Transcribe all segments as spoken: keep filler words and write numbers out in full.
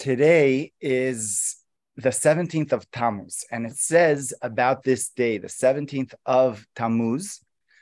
Today is the seventeenth of Tammuz, and it says about this day, the seventeenth of Tammuz,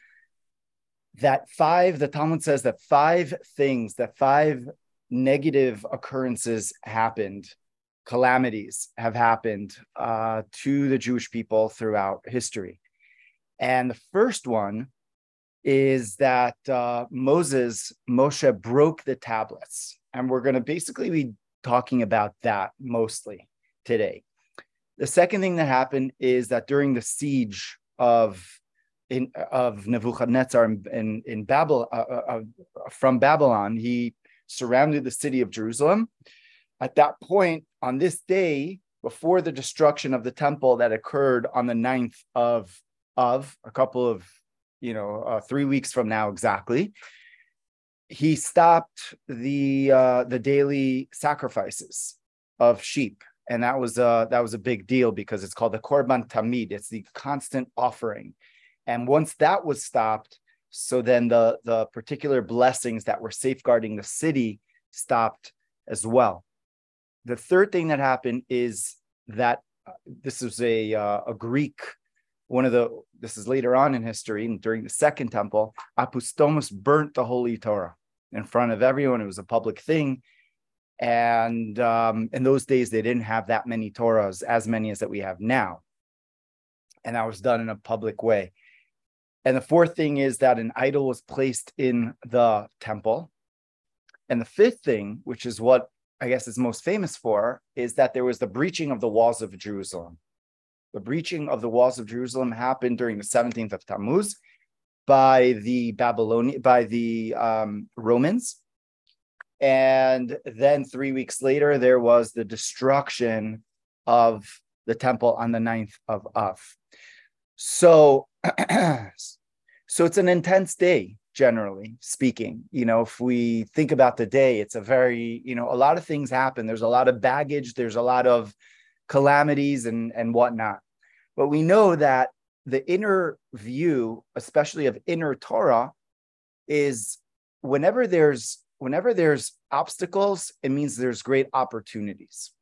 that five, the Talmud says that five things, that five negative occurrences happened, calamities have happened uh, to the Jewish people throughout history. And the first one is that uh, Moses, Moshe broke the tablets. And we're going to basically be talking about that mostly today. The second thing that happened is that during the siege of in, of Nebuchadnezzar in, in, in Babylon, uh, uh, from Babylon, he surrounded the city of Jerusalem. At that point, on this day, before the destruction of the temple that occurred on the ninth of, of a couple of, you know, uh, three weeks from now exactly, he stopped the uh, the daily sacrifices of sheep. And that was uh, that was a big deal because it's called the Korban Tamid. It's the constant offering. And once that was stopped, so then the, the particular blessings that were safeguarding the city stopped as well. The third thing that happened is that uh, this is a, uh, a Greek, one of the, this is later on in history, and during the second temple, Apostomus burnt the Holy Torah in front of everyone. It was a public thing. And um, in those days, they didn't have that many Torahs, as many as that we have now. And that was done in a public way. And the fourth thing is that an idol was placed in the temple. And the fifth thing, which is what I guess is most famous for, is that there was the breaching of the walls of Jerusalem. The breaching of the walls of Jerusalem happened during the seventeenth of Tammuz by the Babylonian, by the um, Romans. And then three weeks later, there was the destruction of the temple on the ninth of Av. So, so it's an intense day, generally speaking. You know, if we think about the day, it's a very, you know, a lot of things happen. There's a lot of baggage. There's a lot of calamities and, and whatnot. But we know that the inner view, especially of inner Torah, is whenever there's whenever there's obstacles, it means there's great opportunities.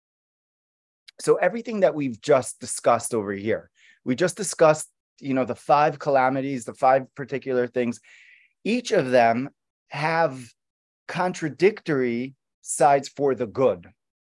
So everything that we've just discussed over here, we just discussed, you know, the five calamities, the five particular things. Each of them have contradictory sides for the good.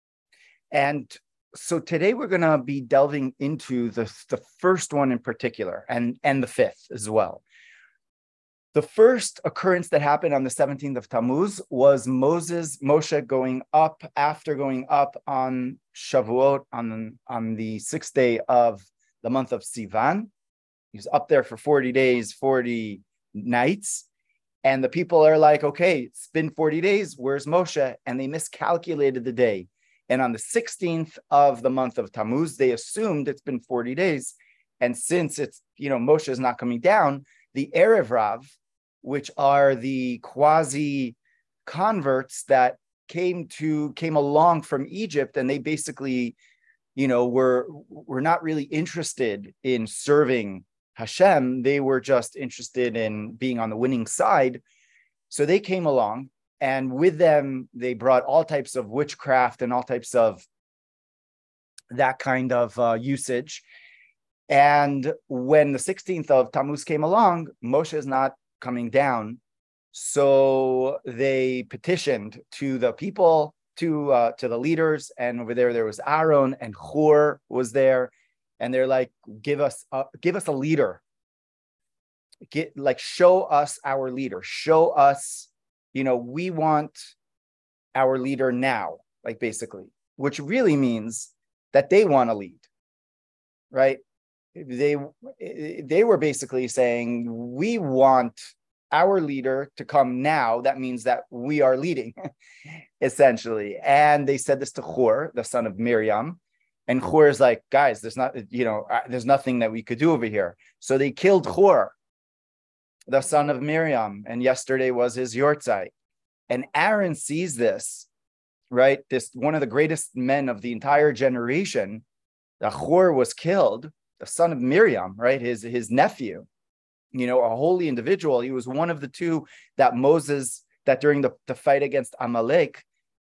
And so today we're going to be delving into the, the first one in particular, and, and the fifth as well. The first occurrence that happened on the seventeenth of Tammuz was Moses, Moshe going up after going up on Shavuot on the, on the sixth day of the month of Sivan. He was up there for forty days, forty nights. And the people are like, okay, it's been forty days. Where's Moshe? And they miscalculated the day. And on the sixteenth of the month of Tammuz, they assumed it's been forty days. And since it's, you know, Moshe is not coming down, the Erev Rav, which are the quasi converts that came to came along from Egypt, and they basically, you know, were were not really interested in serving Hashem. They were just interested in being on the winning side. So they came along, and with them, they brought all types of witchcraft and all types of that kind of uh, usage. And when the sixteenth of Tammuz came along, Moshe is not coming down. So they petitioned to the people, to uh, to the leaders, and over there, there was Aaron, and Hur was there. And they're like, give us, uh, give us a leader. Get, like, show us our leader. Show us, you know, we want our leader now, like basically, which really means that they want to lead, right? They, they were basically saying, we want our leader to come now. That means that we are leading, essentially. And they said this to Hur, the son of Miriam. And Hur is like, guys, there's not, you know, there's nothing that we could do over here. So they killed Hur, the son of Miriam. And yesterday was his yortzeit. And Aaron sees this, right? This one of the greatest men of the entire generation, the Hur was killed, the son of Miriam, right? His, his nephew, you know, a holy individual. He was one of the two that Moses, that during the, the fight against Amalek,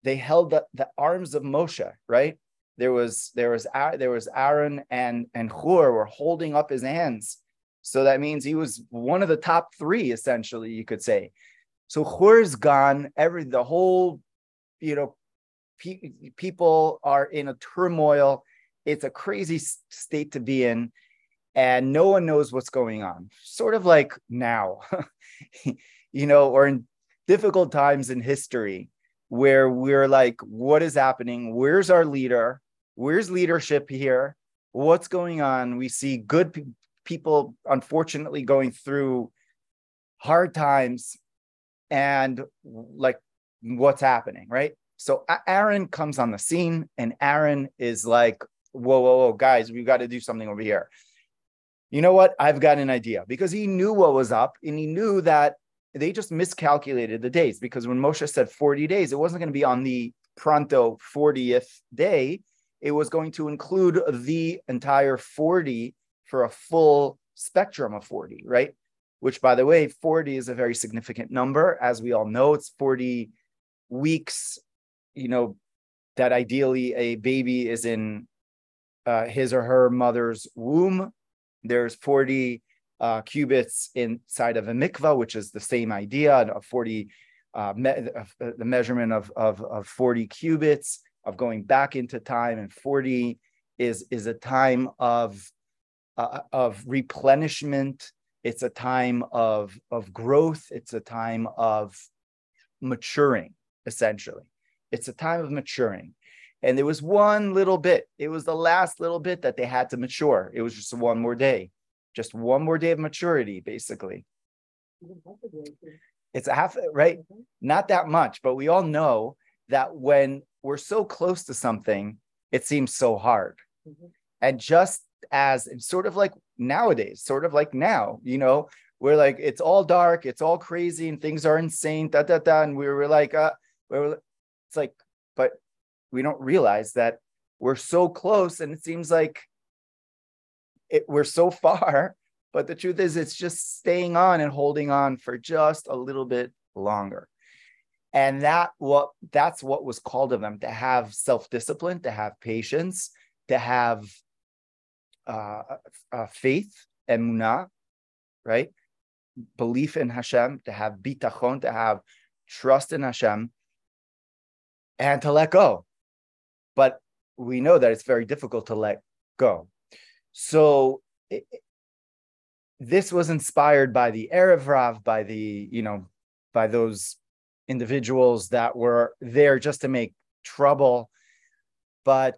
they held the, the arms of Moshe, right? There was there was there was Aaron and and Hur were holding up his hands. So that means he was one of the top three, essentially, you could say. So Hur's gone. Every the whole, you know, pe- people are in a turmoil. It's a crazy state to be in, and no one knows what's going on. Sort of like now, you know, or in difficult times in history, where we're like, what is happening? Where's our leader? Where's leadership here? What's going on? We see good pe- people, unfortunately, going through hard times, and like, what's happening, right? So Aaron comes on the scene, and Aaron is like, whoa, whoa, whoa, guys, we've got to do something over here. You know what? I've got an idea, because he knew what was up, and he knew that they just miscalculated the days, because when Moshe said forty days, it wasn't going to be on the pronto fortieth day. It was going to include the entire forty for a full spectrum of forty, right? Which, by the way, forty is a very significant number. As we all know, it's forty weeks, you know, that ideally a baby is in uh, his or her mother's womb. There's forty uh, cubits inside of a mikvah, which is the same idea of forty, uh, me- uh, the measurement of, of, of forty cubits, of going back into time. And forty is, is a time of, uh, of replenishment. It's a time of, of growth. It's a time of maturing, essentially. It's a time of maturing. And there was one little bit. It was the last little bit that they had to mature. It was just one more day. Just one more day of maturity, basically. It's a half, right? Not that much, but we all know that when we're so close to something, it seems so hard. Mm-hmm. And just as sort of like nowadays, sort of like now, you know, we're like, it's all dark, it's all crazy, and things are insane, da, da, da. And we were like, uh, we were, it's like, but we don't realize that we're so close, and it seems like it, we're so far. But the truth is, it's just staying on and holding on for just a little bit longer. And that what that's what was called of them, to have self-discipline, to have patience, to have uh, uh, faith, emunah, right? Belief in Hashem, to have bitachon, to have trust in Hashem, and to let go. But we know that it's very difficult to let go. So it, this was inspired by the Erev Rav, by the, you know, by those individuals that were there just to make trouble. But,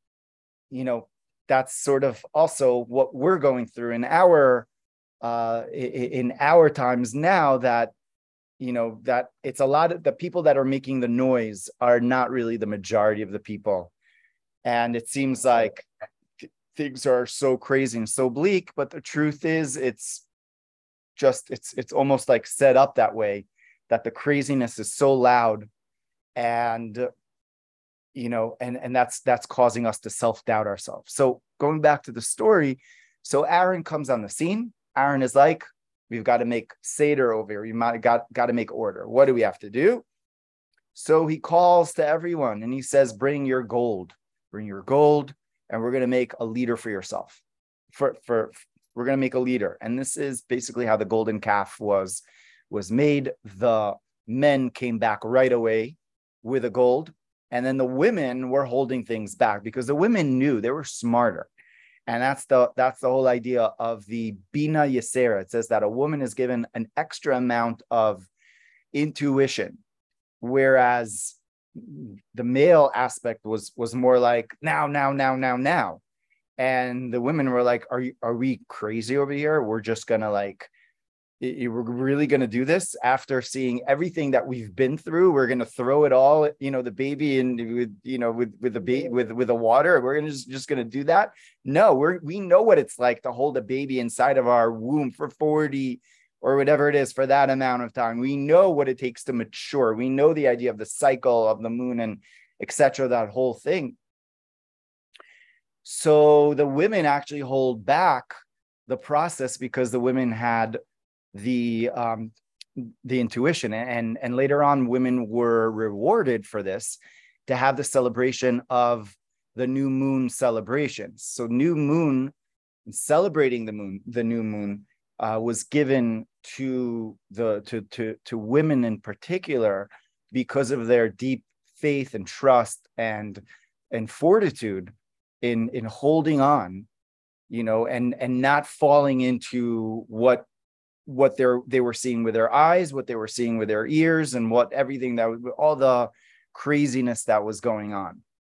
you know, that's sort of also what we're going through in our uh, in our times now, that, you know, that it's a lot of the people that are making the noise are not really the majority of the people. And it seems like things are so crazy and so bleak, but the truth is, it's just, it's, it's almost like set up that way, that the craziness is so loud, and, you know, and, and that's, that's causing us to self-doubt ourselves. So going back to the story, so Aaron comes on the scene. Aaron is like, we've got to make Seder over here. We might got, got to make order. What do we have to do? So he calls to everyone and he says, bring your gold, bring your gold, and we're going to make a leader for yourself. For, for, we're going to make a leader. And this is basically how the golden calf was, was made. The men came back right away with a gold. And then the women were holding things back, because the women knew, they were smarter. And that's the that's the whole idea of the Bina Yesera. It says that a woman is given an extra amount of intuition, whereas the male aspect was was more like now, now, now, now, now. And the women were like, are you are we crazy over here? We're just gonna like, we're really going to do this after seeing everything that we've been through. We're going to throw it all, you know, the baby and with, you know, with, with the baby, with, with the water. We're going to just, just going to do that. No, we're, we know what it's like to hold a baby inside of our womb for forty or whatever it is for that amount of time. We know what it takes to mature. We know the idea of the cycle of the moon and et cetera, that whole thing. So the women actually hold back the process, because the women had the um, the intuition. And, and later on, women were rewarded for this to have the celebration of the new moon celebrations. So new moon, celebrating the moon, the new moon uh, was given to the to, to, to women in particular because of their deep faith and trust and, and fortitude in, in holding on, you know, and, and not falling into what what they're they were seeing with their eyes, what they were seeing with their ears, and what everything that was, all the craziness that was going on.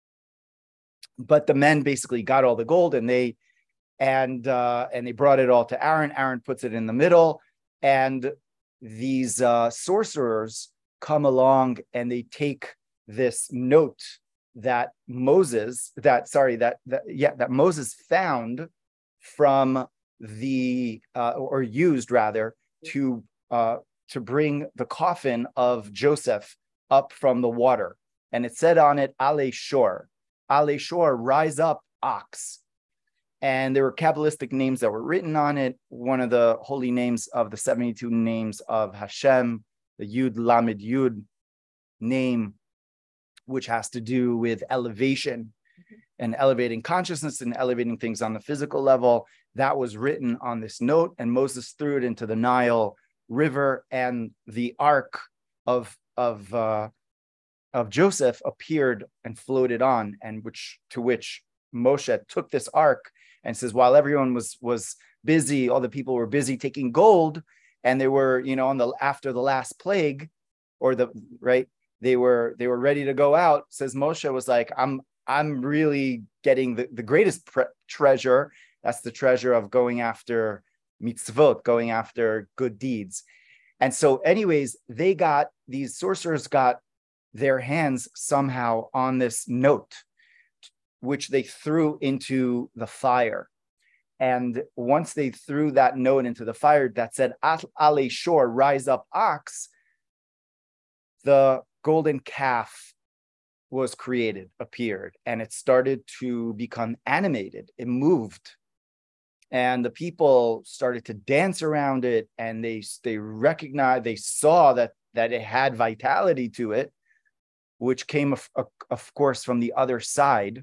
But the men basically got all the gold, and they and uh, and they brought it all to Aaron. Aaron puts it in the middle, and these uh, sorcerers come along and they take this note that Moses, that sorry, that, that yeah, that Moses found from the uh, or used rather to uh, to bring the coffin of Joseph up from the water, and it said on it, Ale Shor, Ale Shor, rise up, ox. And there were Kabbalistic names that were written on it. One of the holy names of the seventy-two names of Hashem, the Yud Lamed Yud name, which has to do with elevation and elevating consciousness and elevating things on the physical level. That was written on this note, and Moses threw it into the Nile River, and the ark of of uh, of Joseph appeared and floated on, and which to which Moshe took this ark and says, while everyone was was busy, all the people were busy taking gold, and they were, you know, on the after the last plague, or the right, they were they were ready to go out. Says Moshe was like, I'm I'm really getting the, the greatest pre- treasure. That's the treasure of going after mitzvot, going after good deeds. And so anyways, they got, these sorcerers got their hands somehow on this note, which they threw into the fire. And once they threw that note into the fire that said, Ale Shor, rise up, ox, the golden calf was created, appeared, and it started to become animated. It moved, and the people started to dance around it, and they they recognized, they saw that that it had vitality to it, which came, of, of course, from the other side.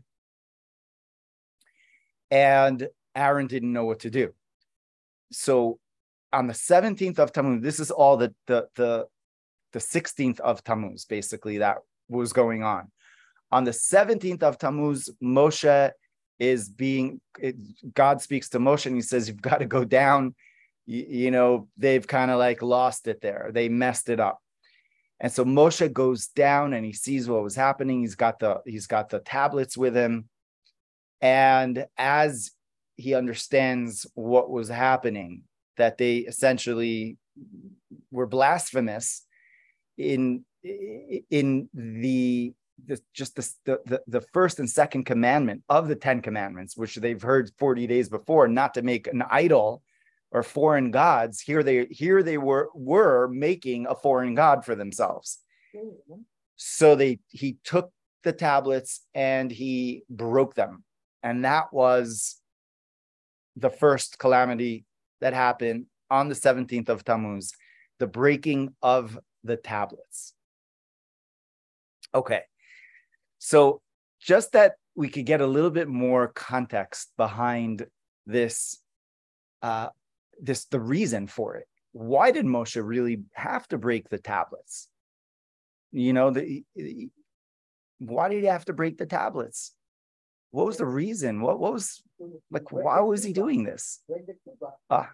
And Aaron didn't know what to do. So on the seventeenth of Tammuz, this is all the the the, the sixteenth of Tammuz, basically, that was going on. On the seventeenth of Tammuz, Moshe is being, it, God speaks to Moshe and he says, you've got to go down. You, you know, they've kind of like lost it there. They messed it up. And so Moshe goes down and he sees what was happening. He's got the, he's got the tablets with him. And as he understands what was happening, that they essentially were blasphemous in, in the, the just the, the, the first and second commandment of the Ten Commandments, which they've heard forty days before, not to make an idol or foreign gods. Here they here they were were making a foreign god for themselves. So they he took the tablets and he broke them. And that was the first calamity that happened on the seventeenth of Tammuz, the breaking of the tablets. Okay. So just that we could get a little bit more context behind this, uh, this the reason for it. Why did Moshe really have to break the tablets? You know, the, why did he have to break the tablets? What was the reason? What, what was, like, why was he doing this? Ah.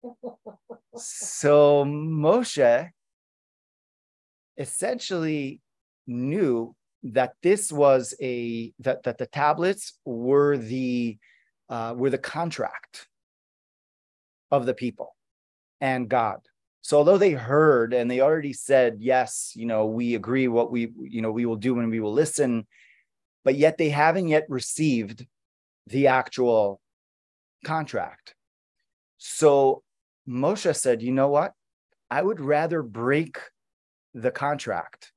So Moshe essentially knew that this was a that that the tablets were the uh, were the contract of the people and God. So although they heard and they already said, yes, you know, we agree what we you know we will do and we will listen, but yet they haven't yet received the actual contract. So Moshe said, you know what? I would rather break the contract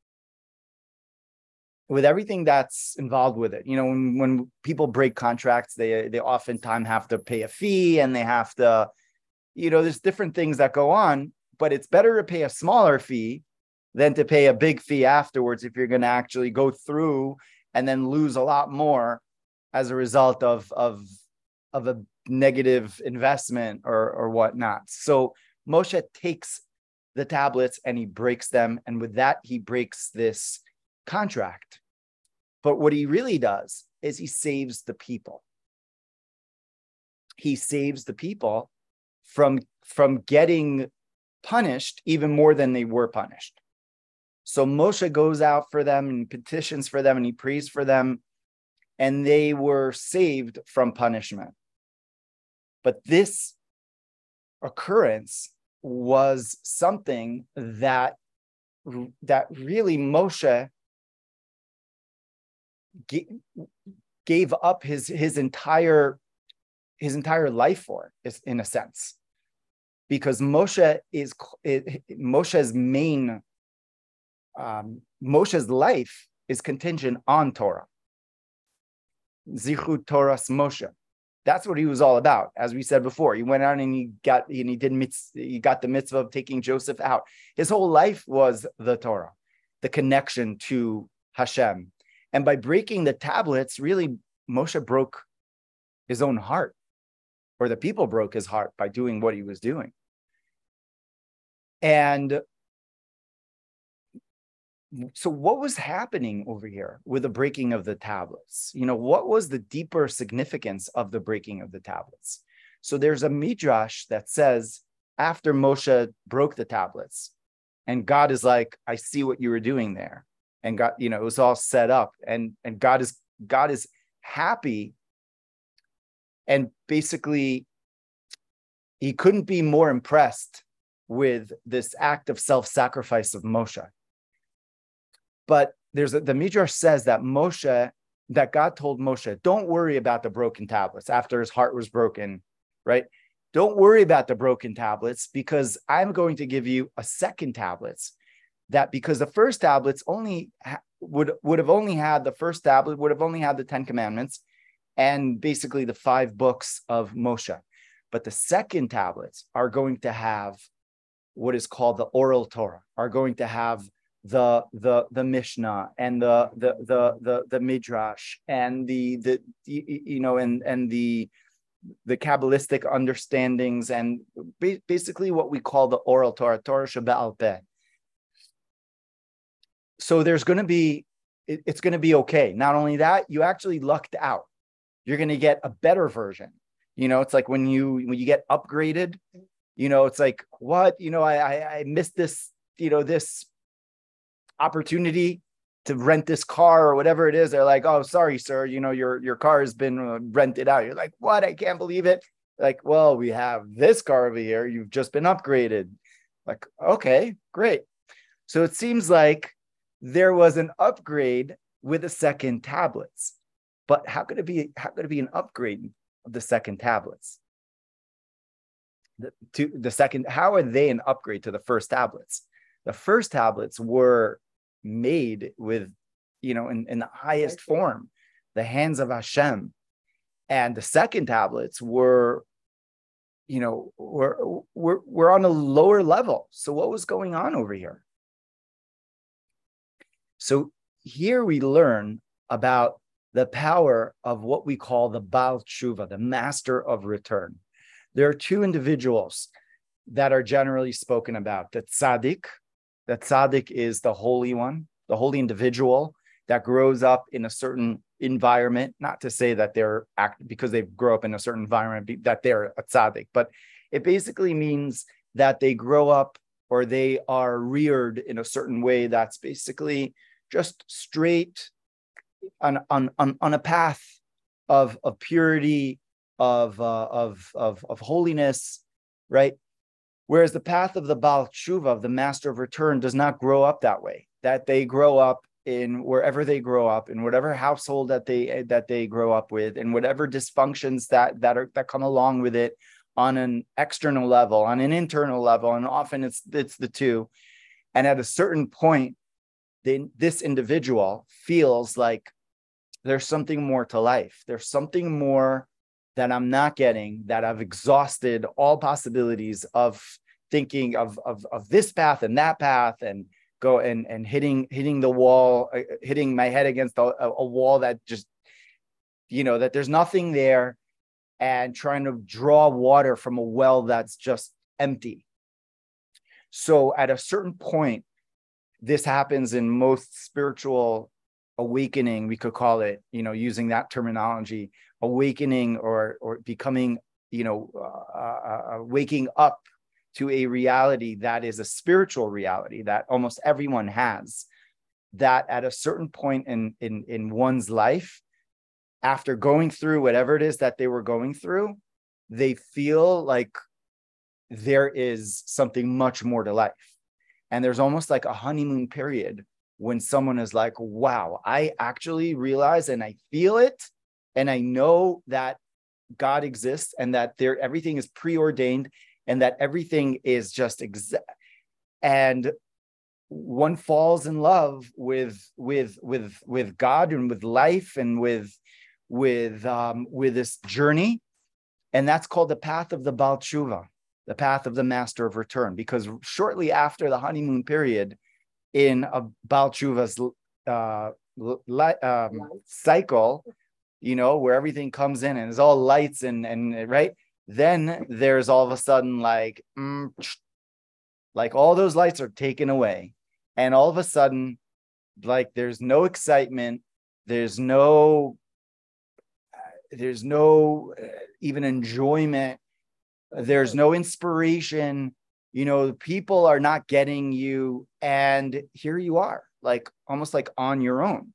with everything that's involved with it. You know, when, when people break contracts, they they oftentimes have to pay a fee and they have to, you know, there's different things that go on. but it's better to pay a smaller fee than to pay a big fee afterwards if you're going to actually go through and then lose a lot more as a result of, of, of a negative investment or, or whatnot. So Moshe takes the tablets and he breaks them. And with that, he breaks this contract. But what he really does is he saves the people. He saves the people from, from getting punished even more than they were punished. So Moshe goes out for them and petitions for them and he prays for them, and they were saved from punishment. But this occurrence was something that, that really Moshe gave up his, his entire his entire life for, in a sense, because Moshe is Moshe's main um, Moshe's life is contingent on Torah. Zichut Torah's Moshe. That's what he was all about. As we said before, he went out and he got and he did mitzvah, he got the mitzvah of taking Joseph out. His whole life was the Torah, the connection to Hashem. And by breaking the tablets, really, Moshe broke his own heart, or the people broke his heart by doing what he was doing. And so what was happening over here with the breaking of the tablets? You know, what was the deeper significance of the breaking of the tablets? So there's a midrash that says after Moshe broke the tablets and God is like, I see what you were doing there. And God, you know, it was all set up, and, and God is, God is happy. And basically he couldn't be more impressed with this act of self-sacrifice of Moshe. But there's a, the Midrash says that Moshe, that God told Moshe, don't worry about the broken tablets after his heart was broken, right? Don't worry about the broken tablets, because I'm going to give you a second tablets that, because the first tablets only ha- would, would have only had, the first tablet would have only had the Ten Commandments and basically the five books of Moshe. But the second tablets are going to have what is called the oral Torah, are going to have the the the Mishnah and the the the the, the Midrash and the the you know and and the the Kabbalistic understandings, and basically what we call the oral Torah, Torah Shebe'al Peh. So there's going to be, it, it's going to be okay. Not only that, you actually lucked out. You're going to get a better version. You know, it's like when you when you get upgraded, you know, it's like, what, you know, I I, I missed this, you know, this opportunity to rent this car or whatever it is. They're like, oh, sorry, sir, you know, your your car has been rented out. You're like, what? I can't believe it. Like, well, we have this car over here. You've just been upgraded. Like, okay, great. So it seems like there was an upgrade with the second tablets. But how could it be, how could it be an upgrade of the second tablets? The, to the second, how are they an upgrade to the first tablets? The first tablets were made with, you know, in, in the highest form, the hands of Hashem. And the second tablets were, you know, were, were, were on a lower level. So what was going on over here? So here we learn about the power of what we call the Baal Tshuva, the master of return. There are two individuals that are generally spoken about. The tzaddik, the tzaddik is the holy one, the holy individual that grows up in a certain environment. Not to say that they're, act because they grow up in a certain environment, that they're a tzaddik, but it basically means that they grow up or they are reared in a certain way that's basically just straight on, on, on, on a path of, of purity, of, uh, of, of, of holiness, right? Whereas the path of the Baal Tshuva, of the master of return, does not grow up that way. That they grow up in wherever they grow up, in whatever household that they that they grow up with, and whatever dysfunctions that that are that come along with it on an external level, on an internal level, and often it's it's the two. And at a certain point, they, this individual feels like there's something more to life. There's something more that I'm not getting, that I've exhausted all possibilities of thinking of, of, of this path and that path and go and, and hitting, hitting the wall, uh, hitting my head against a, a wall that just, you know, that there's nothing there, and trying to draw water from a well that's just empty. So at a certain point, this happens in most spiritual awakening, we could call it, you know, using that terminology, awakening or or becoming, you know, uh, uh, uh, waking up to a reality that is a spiritual reality that almost everyone has, that at a certain point in in in one's life, after going through whatever it is that they were going through, they feel like there is something much more to life. And there's almost like a honeymoon period when someone is like, wow, I actually realize and I feel it. And I know that God exists and that there everything is preordained and that everything is just exact. And one falls in love with with with with God and with life and with with um with this journey. And that's called the path of the Baal Tshuva, the path of the master of return, because shortly after the honeymoon period in a Baal Tshuva's uh, li- um, cycle, you know, where everything comes in and it's all lights and, and right, then there's all of a sudden like, mm, like all those lights are taken away. And all of a sudden, like there's no excitement, there's no, there's no uh, even enjoyment, there's no inspiration, you know, people are not getting you, and here you are, like almost like on your own.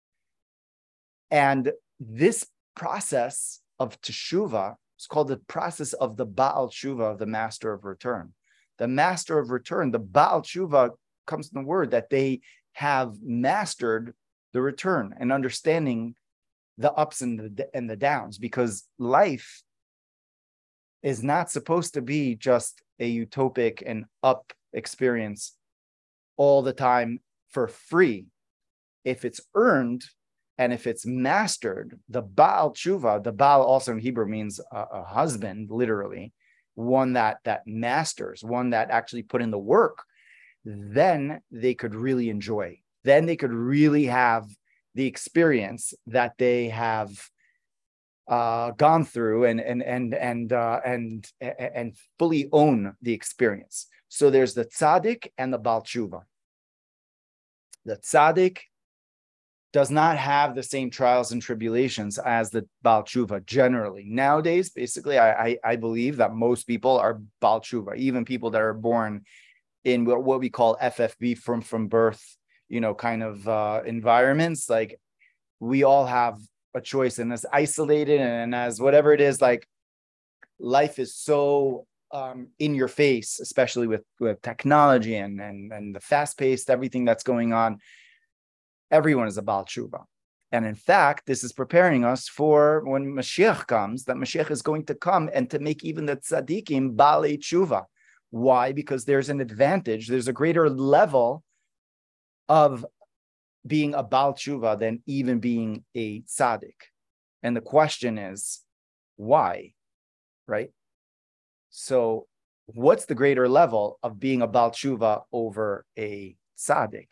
And this process of teshuvah is called the process of the Baal Tshuva, of the master of return. The master of return, the Baal Tshuva, comes from the word that they have mastered the return and understanding the ups and the, and the downs, because life is not supposed to be just a utopic and up experience all the time for free. If it's earned and if it's mastered, the Baal Tshuva, the Baal also in Hebrew means a, a husband, literally, one that that masters, one that actually put in the work, then they could really enjoy. Then they could really have the experience that they have uh, gone through and and and and uh, and and fully own the experience. So there's the tzaddik and the Baal Tshuva. The tzaddik does not have the same trials and tribulations as the Baal Tshuva generally. Nowadays, basically, I, I, I believe that most people are Baal Tshuva, even people that are born in what we call F F B, from, from birth, you know, kind of uh, environments. Like we all have a choice, and as isolated and as whatever it is, like life is so um, in your face, especially with, with technology and, and, and the fast paced, everything that's going on. Everyone is a Baal Tshuva. And in fact, this is preparing us for when Mashiach comes, that Mashiach is going to come and to make even the tzaddikim Baalei Tshuva. Why? Because there's an advantage, there's a greater level of being a Baal Tshuva than even being a tzaddik. And the question is, why? Right? So what's the greater level of being a Baal Tshuva over a tzaddik?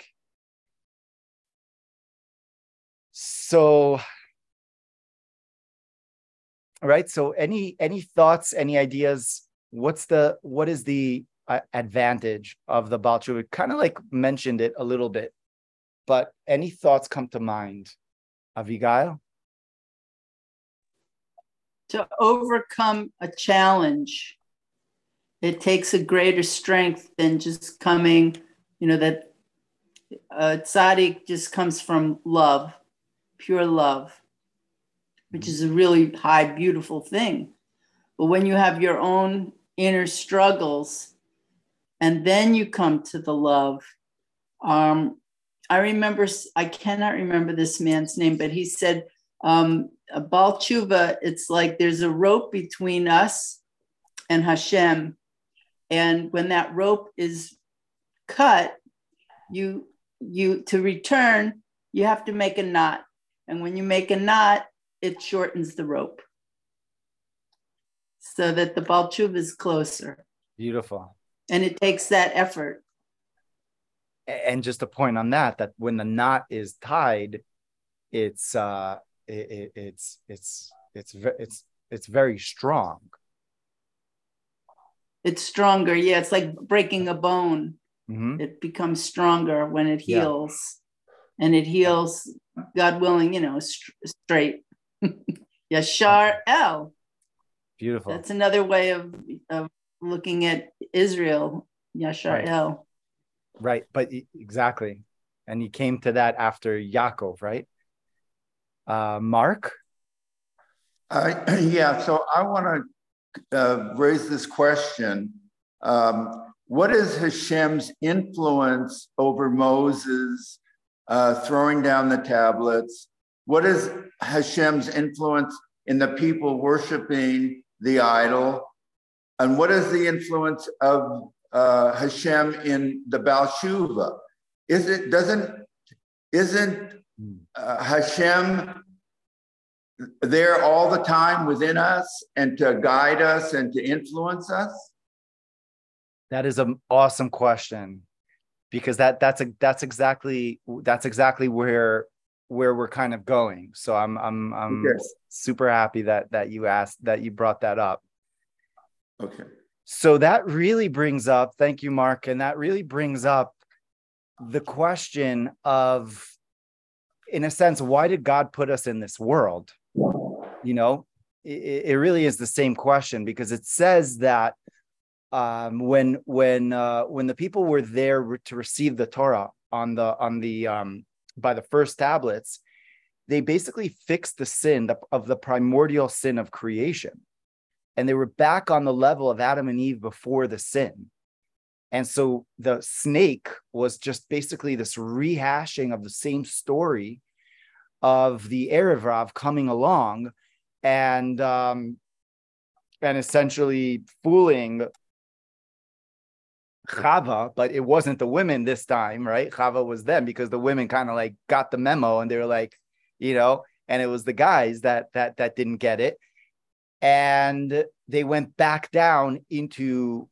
So, all right. So any, any thoughts, any ideas? What's the, what is the uh, advantage of the Baal Tshuva? Kind of like mentioned it a little bit, but any thoughts come to mind? Avigail? To overcome a challenge, it takes a greater strength than just coming, you know, that uh, tzaddik just comes from love, pure love, which is a really high, beautiful thing. But when you have your own inner struggles and then you come to the love, um, I remember, I cannot remember this man's name, but he said, um, a Baal Tshuva, it's like there's a rope between us and Hashem. And when that rope is cut, you, you to return, you have to make a knot. And when you make a knot, it shortens the rope so that the Baal Tshuva is closer. Beautiful. And it takes that effort. And just a point on that, that when the knot is tied, it's uh it, it, it's it's it's it's it's very strong. It's stronger. Yeah, it's like breaking a bone. Mm-hmm. It becomes stronger when it heals. Yeah. And it heals, God willing, you know, st- straight. Yashar El. Beautiful. That's another way of, of looking at Israel. Yashar right. El. Right, but exactly. And he came to that after Yaakov, right? Uh, Mark? Uh, yeah, so I want to uh, raise this question. Um, what is Hashem's influence over Moses uh, throwing down the tablets? What is Hashem's influence in the people worshiping the idol? And what is the influence of uh, Hashem in the Baal Shuva? Is it, doesn't, isn't uh, Hashem there all the time within us and to guide us and to influence us? That is an awesome question, because that that's a that's exactly that's exactly where where we're kind of going. So I'm I'm I'm okay. super happy that that you asked that you brought that up. Okay. So that really brings up, thank you, Mark, and that really brings up the question of, in a sense, why did God put us in this world? You know, it, it really is the same question, because it says that um, when when uh, when the people were there to receive the Torah on the on the um, by the first tablets, they basically fixed the sin of the primordial sin of creation, and they were back on the level of Adam and Eve before the sin. And so the snake was just basically this rehashing of the same story of the Erev Rav coming along and um, and essentially fooling Chava, but it wasn't the women this time, right? Chava was them, because the women kind of like got the memo, and they were like, you know, and it was the guys that that that didn't get it, and they went back down into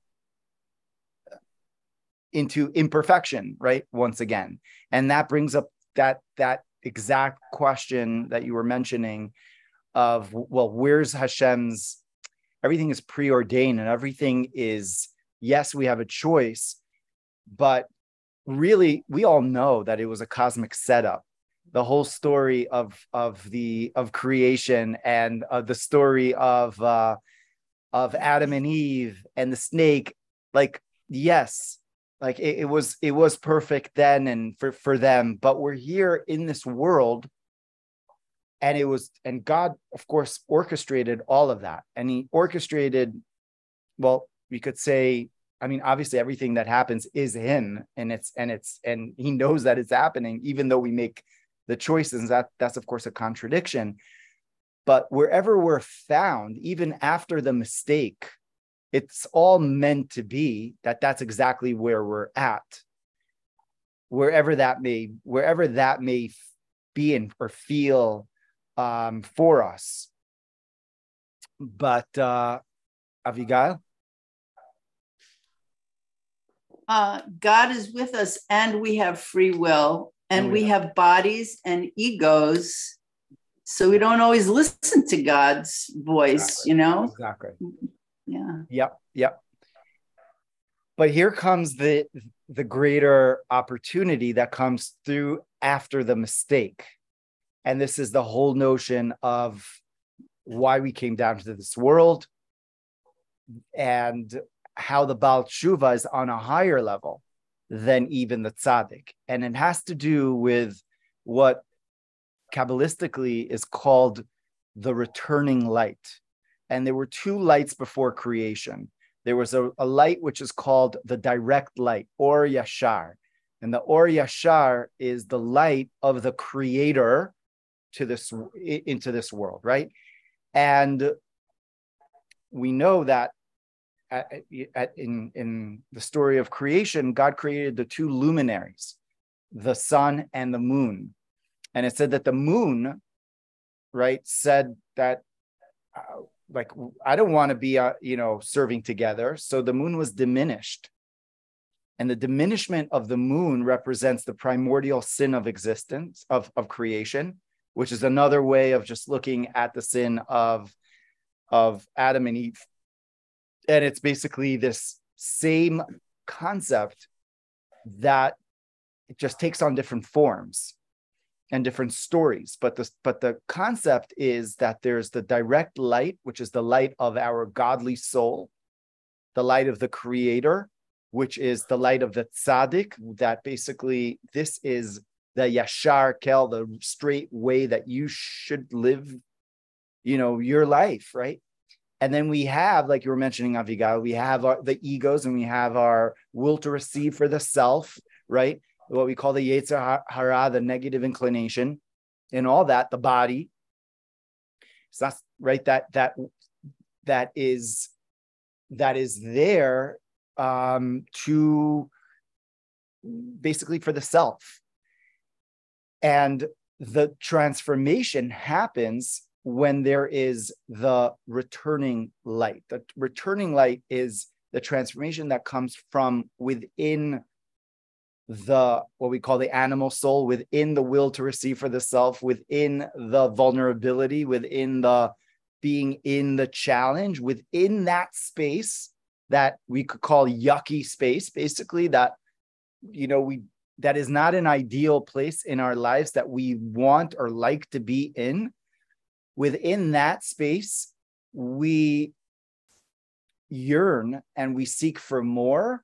into imperfection, right? Once again, and that brings up that that exact question that you were mentioning of, well, where's Hashem's, everything is preordained and everything is, yes, we have a choice, but really we all know that it was a cosmic setup. The whole story of of the of creation and uh, the story of uh, of Adam and Eve and the snake, like, yes, like it, it was it was perfect then and for for them, but we're here in this world. And it was, and God, of course, orchestrated all of that. And he orchestrated, well, we could say, I mean, obviously everything that happens is him, and it's, and it's, and he knows that it's happening, even though we make the choices. That that's, of course, a contradiction. But wherever we're found, even after the mistake, it's all meant to be that that's exactly where we're at. Wherever that may, wherever that may be in or feel Um, for us. But uh, Avigail? Uh, God is with us, and we have free will, and oh, yeah. we have bodies and egos, so we don't always listen to God's voice, exactly. you know? Exactly. Yeah. Yep, yep. But here comes the, the greater opportunity that comes through after the mistake. And this is the whole notion of why we came down to this world and how the Baal Tshuva is on a higher level than even the tzaddik. And it has to do with what Kabbalistically is called the returning light. And there were two lights before creation. There was a, a light which is called the direct light, Or Yashar. And the Or Yashar is the light of the creator to this into this world, right? And we know that at, at, in in the story of creation, God created the two luminaries, the sun and the moon. And it said that the moon, right, said that uh, like, I don't want to be uh, you know serving together. So the moon was diminished, And the diminishment of the moon represents the primordial sin of existence, of, of creation, which is another way of just looking at the sin of, of Adam and Eve. And it's basically this same concept that it just takes on different forms and different stories. But the, but the concept is that there's the direct light, which is the light of our godly soul, the light of the creator, which is the light of the tzaddik, that basically this is the yashar kel, the straight way that you should live, you know, your life, right? And then we have, like you were mentioning, Avigail, we have our, the egos, and we have our will to receive for the self, right? What we call the Yetzer Hara, the negative inclination, and all that, the body. So that's right. That that that is that is there um, to basically for the self, and the transformation happens when there is the returning light. The returning light is the transformation that comes from within the, what we call the animal soul, within the will to receive for the self, within the vulnerability, within the being in the challenge, within that space that we could call yucky space, basically, that, you know, we, that is not an ideal place in our lives that we want or like to be in. Within that space, we yearn and we seek for more,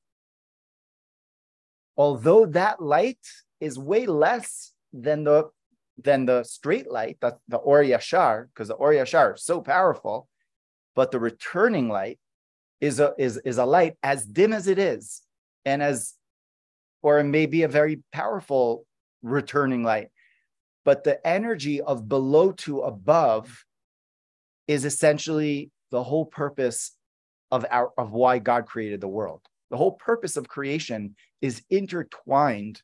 although that light is way less than the than the straight light, the, the Or Yashar, because the Or Yashar is so powerful, but the returning light is a is is a light as dim as it is, and as, or it may be a very powerful returning light. But the energy of below to above is essentially the whole purpose of our of why God created the world. The whole purpose of creation is intertwined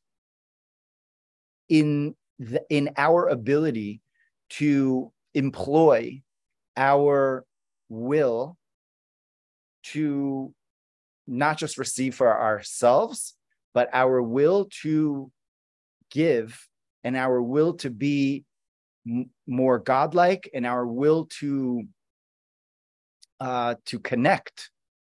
in the, in our ability to employ our will to not just receive for ourselves, but our will to give, and our will to be m- more godlike, and our will to uh, to connect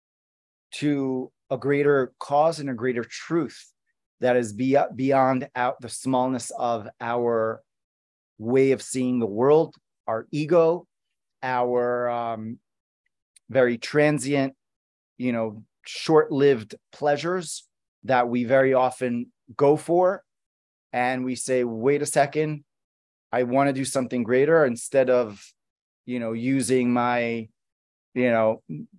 to a greater cause and a greater truth that is be- beyond out the smallness of our way of seeing the world, our ego, our um, very transient, you know, short-lived pleasures that we very often go for. And we say, wait a second, I want to do something greater, instead of, you know, using my, you know,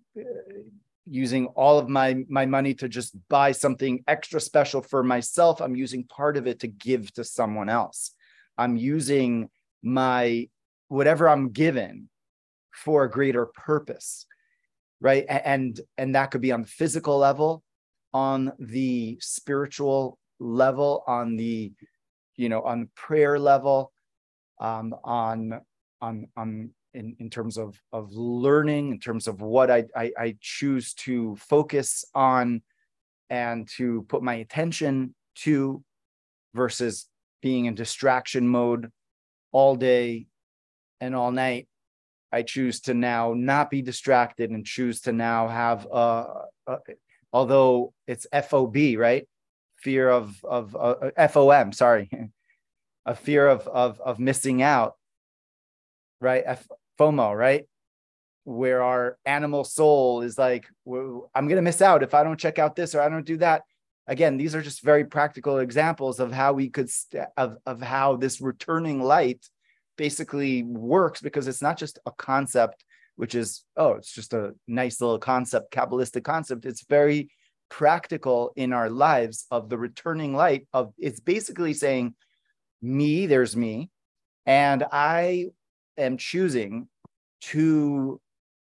using all of my, my money to just buy something extra special for myself. I'm using part of it to give to someone else. I'm using my, whatever I'm given for a greater purpose, right? And, and that could be on the physical level, on the spiritual level, on the, you know, on the prayer level, um, on, on, on, in, in terms of, of learning, in terms of what I, I, I choose to focus on and to put my attention to, versus being in distraction mode all day and all night. I choose to now not be distracted and choose to now have, uh, uh, although it's F O B, right? Fear of, of uh, F O M, sorry, a fear of, of, of missing out, right? F- FOMO, right? Where our animal soul is like, well, I'm going to miss out if I don't check out this or I don't do that. Again, these are just very practical examples of how we could, st- of, of how this returning light basically works, because it's not just a concept, which is, oh, it's just a nice little concept, Kabbalistic concept. It's very practical in our lives of the returning light of, it's basically saying, me, there's me, and I am choosing to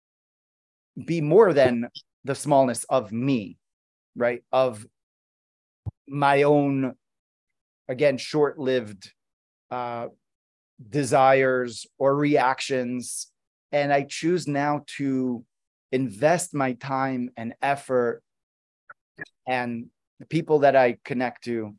be more than the smallness of me, right? Of my own, again, short-lived uh, desires or reactions. And I choose now to invest my time and effort and the people that I connect to,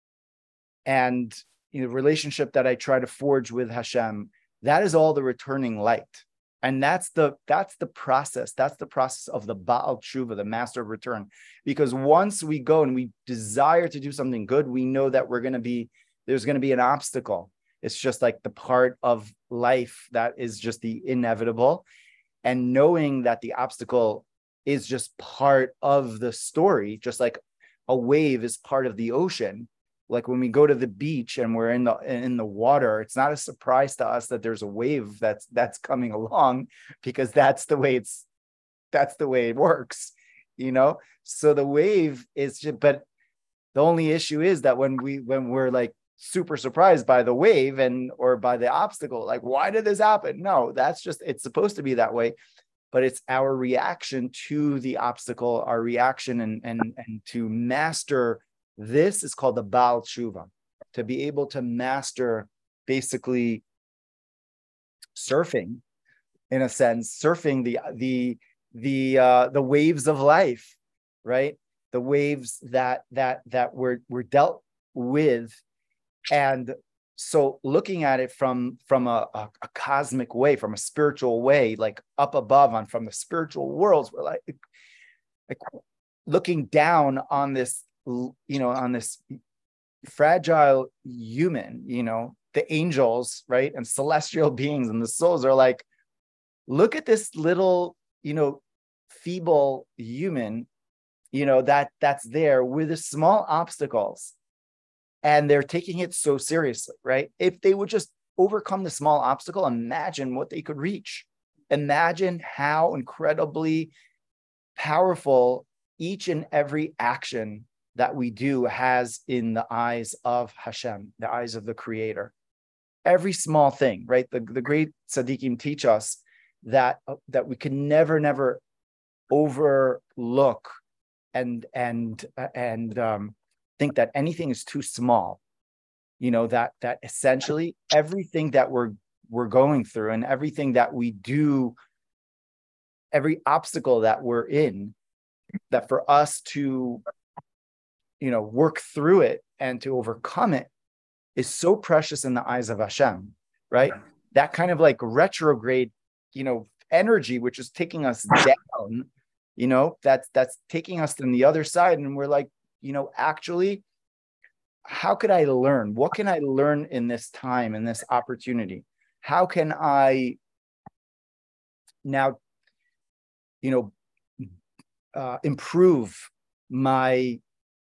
and you know, relationship that I try to forge with Hashem, that is all the returning light. And that's the that's the process. That's the process of the Baal Tshuva, the master of return. Because once we go and we desire to do something good, we know that we're going to be, there's going to be an obstacle. It's just like the part of life that is just the inevitable. And knowing that the obstacle is just part of the story, just like a wave is part of the ocean. Like when we go to the beach and we're in the in the water, it's not a surprise to us that there's a wave that's that's coming along, because that's the way it's that's the way it works, you know. So the wave is just, but the only issue is that when we when we're like super surprised by the wave and or by the obstacle, like, why did this happen? No, that's just, it's supposed to be that way, but it's our reaction to the obstacle, our reaction and and and to master. This is called the Baal Tshuva, to be able to master basically surfing, in a sense, surfing the the the uh, the waves of life, right? The waves that that that we're we're dealt with, and so looking at it from from a, a, a cosmic way, from a spiritual way, like up above on from the spiritual worlds, we're like like looking down on this. You know, on this fragile human, you know, the angels, right? And celestial beings and the souls are like, look at this little, you know, feeble human, you know, that that's there with the small obstacles. And they're taking it so seriously, right? If they would just overcome the small obstacle, imagine what they could reach. Imagine how incredibly powerful each and every action that we do has in the eyes of Hashem, the eyes of the Creator. Every small thing, right? The, the great tzaddikim teach us that, uh, that we can never, never overlook and and uh, and um, think that anything is too small. You know, that that essentially everything that we're we're going through and everything that we do, every obstacle that we're in, that for us to you know, work through it and to overcome it is so precious in the eyes of Hashem, right? That kind of like retrograde, you know, energy, which is taking us down, you know, that's, that's taking us to the other side. And we're like, you know, actually, how could I learn? What can I learn in this time, in this opportunity? How can I now, you know, uh, improve my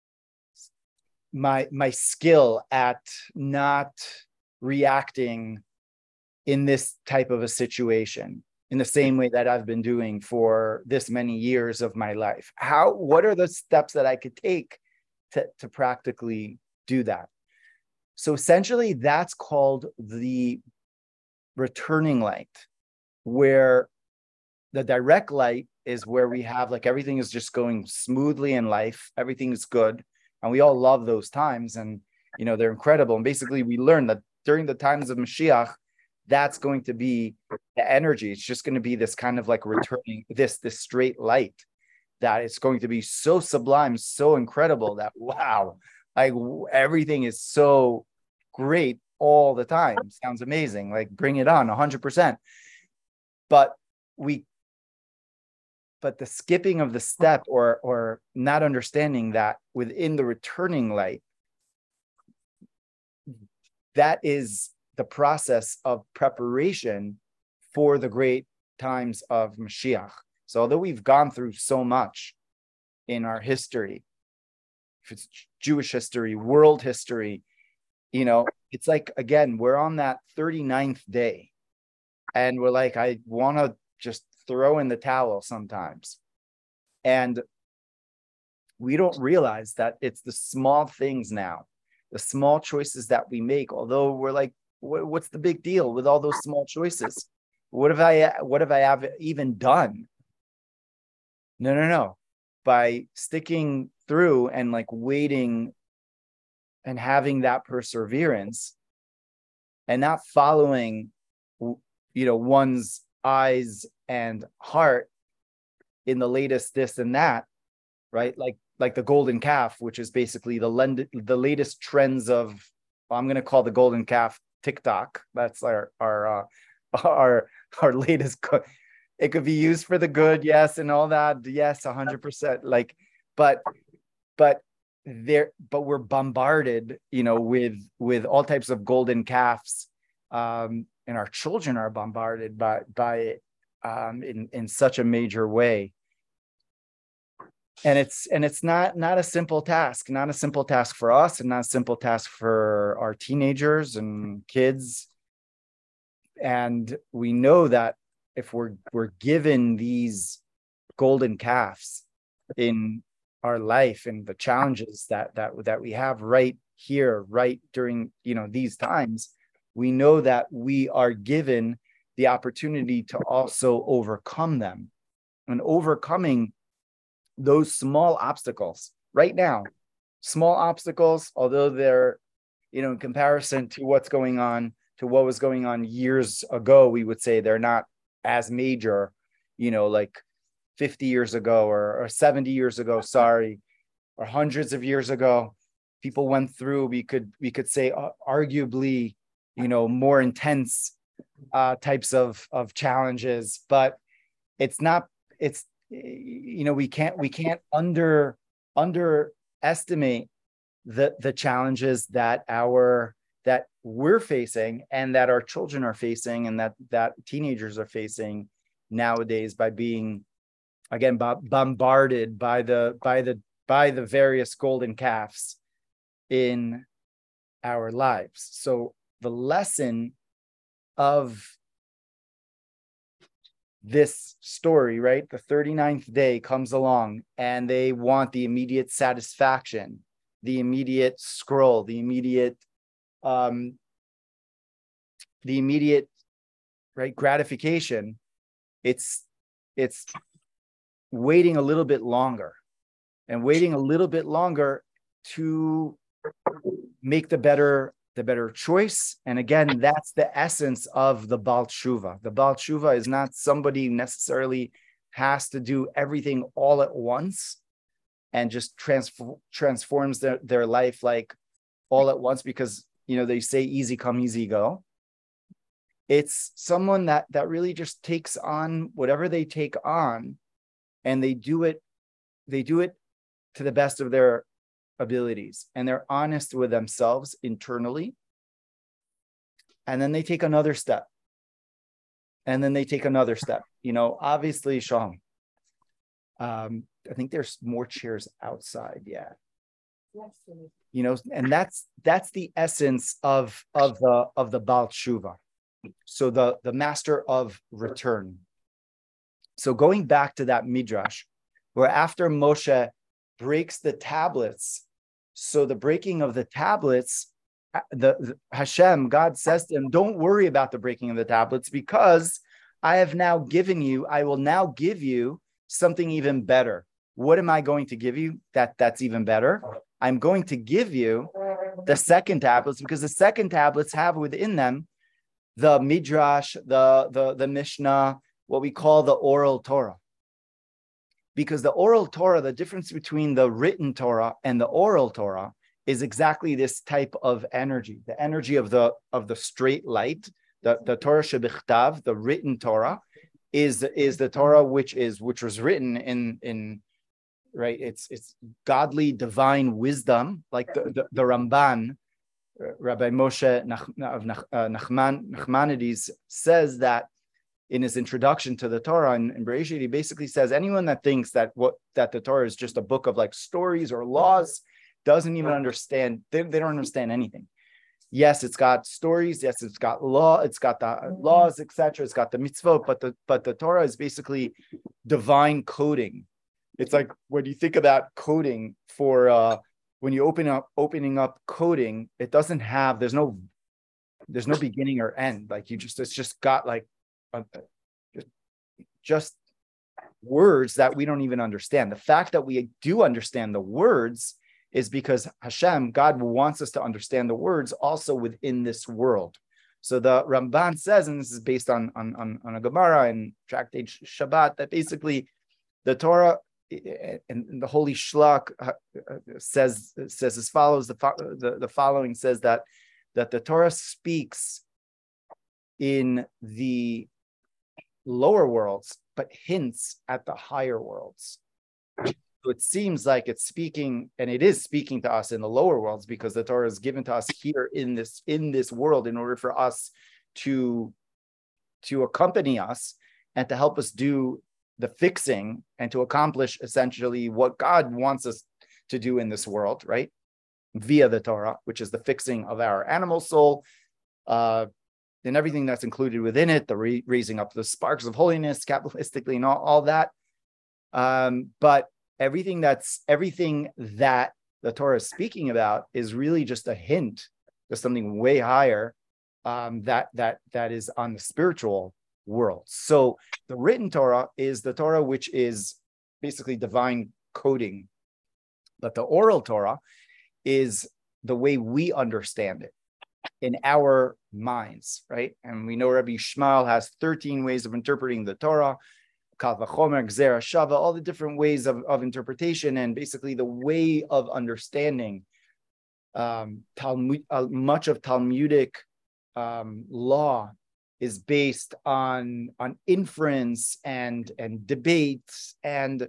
my my skill at not reacting in this type of a situation in the same way that I've been doing for this many years of my life? How, what are the steps that I could take to, to practically do that? So essentially that's called the returning light, where the direct light is where we have like everything is just going smoothly in life, everything is good. And we all love those times, and you know they're incredible. And basically, we learn that during the times of Mashiach, that's going to be the energy. It's just going to be this kind of like returning this this straight light, that it's going to be so sublime, so incredible that wow, like everything is so great all the time. Sounds amazing. Like bring it on, one hundred percent. But we. But the skipping of the step, or or not understanding that within the returning light, that is the process of preparation for the great times of Mashiach. So although we've gone through so much in our history, if it's Jewish history, world history, you know, it's like, again, we're on that thirty-ninth day. And we're like, I want to just throw in the towel sometimes. And we don't realize that it's the small things now, the small choices that we make, although we're like, what's the big deal with all those small choices? What have I, what have I have even done? No, no, no. By sticking through and like waiting and having that perseverance and not following, you know, one's eyes and heart in the latest this and that, right? Like like the golden calf, which is basically the lend- the latest trends of, well, I'm going to call the golden calf TikTok. That's our our uh, our our latest. Co- it could be used for the good, yes, and all that, yes, one hundred percent. Like, but but there, but we're bombarded, you know, with with all types of golden calves, um, and our children are bombarded by by it um, in in such a major way. And it's and it's not not a simple task, not a simple task for us, and not a simple task for our teenagers and kids. And we know that if we're we're given these golden calves in our life and the challenges that that that we have right here, right during, you know, these times, we know that we are given the opportunity to also overcome them. And overcoming those small obstacles right now, small obstacles, although they're, you know, in comparison to what's going on, to what was going on years ago, we would say they're not as major, you know, like fifty years ago or, or seventy years ago, sorry, or hundreds of years ago. People went through, we could, we could say uh, arguably, you know, more intense uh, types of, of challenges, but it's not, it's, you know, we can't we can't under underestimate the the challenges that our that we're facing and that our children are facing and that that teenagers are facing nowadays by being, again, bombarded by the by the by the various golden calves in our lives. So the lesson of this story, right? The thirty-ninth day comes along and they want the immediate satisfaction, the immediate scroll, the immediate, um, the immediate, right, gratification. It's, it's waiting a little bit longer and waiting a little bit longer to make the better the better choice. And again, that's the essence of the Baal Tshuva. The Baal Tshuva is not somebody who necessarily has to do everything all at once and just transform transforms their, their life like all at once because, you know, they say easy come, easy go. It's someone that that really just takes on whatever they take on and they do it, they do it to the best of their abilities, and they're honest with themselves internally, and then they take another step, and then they take another step. You know, obviously, Shalom. Um, I think there's more chairs outside. Yeah. You know, and that's that's the essence of of the of the Baal Tshuva. So the the master of return. So going back to that midrash, where after Moshe breaks the tablets, so the breaking of the tablets, the, the Hashem, God says to him, don't worry about the breaking of the tablets because I have now given you, I will now give you something even better. What am I going to give you that that's even better? I'm going to give you the second tablets because the second tablets have within them the midrash, the, the, the Mishnah, what we call the oral Torah. Because the oral Torah, the difference between the written Torah and the oral Torah is exactly this type of energy, the energy of the of the straight light, the, the Torah shebichtav, the written Torah, is, is the Torah which is which was written in in right. It's it's godly divine wisdom, like the, the, the Ramban, Rabbi Moshe Nach, of Nach, uh, Nachman, Nachmanides says that in his introduction to the Torah in, in Bereshit, he basically says anyone that thinks that what that the Torah is just a book of like stories or laws doesn't even understand. They, they don't understand anything. Yes, it's got stories. Yes, it's got law. It's got the laws, et cetera. It's got the mitzvot. But the but the Torah is basically divine coding. It's like when you think about coding for uh, when you open up opening up coding, it doesn't have. There's no there's no beginning or end. Like you just it's just got like. Just, just words that we don't even understand. The fact that we do understand the words is because Hashem, God, wants us to understand the words also within this world. So the Ramban says, and this is based on, on, on, on a Gemara and Tractate Shabbat, that basically the Torah and the Holy Shlach says says as follows. The, the the following says that that the Torah speaks in the lower worlds, but hints at the higher worlds. So it seems like it's speaking, and it is speaking to us in the lower worlds, because the Torah is given to us here in this in this world in order for us to to accompany us and to help us do the fixing and to accomplish essentially what God wants us to do in this world, right? Via the Torah, which is the fixing of our animal soul, uh, and everything that's included within it, the re- raising up the sparks of holiness, capitalistically, and all, all that. Um, but everything that's everything that the Torah is speaking about is really just a hint to something way higher, um, that that that is on the spiritual world. So the written Torah is the Torah which is basically divine coding, but the oral Torah is the way we understand it in our minds, right? And we know Rabbi Yishmael has thirteen ways of interpreting the Torah, Kal Vachomer, Gzera Shava, all the different ways of, of interpretation, and basically the way of understanding um, Talmud, uh, much of Talmudic um, law is based on on inference and and debates and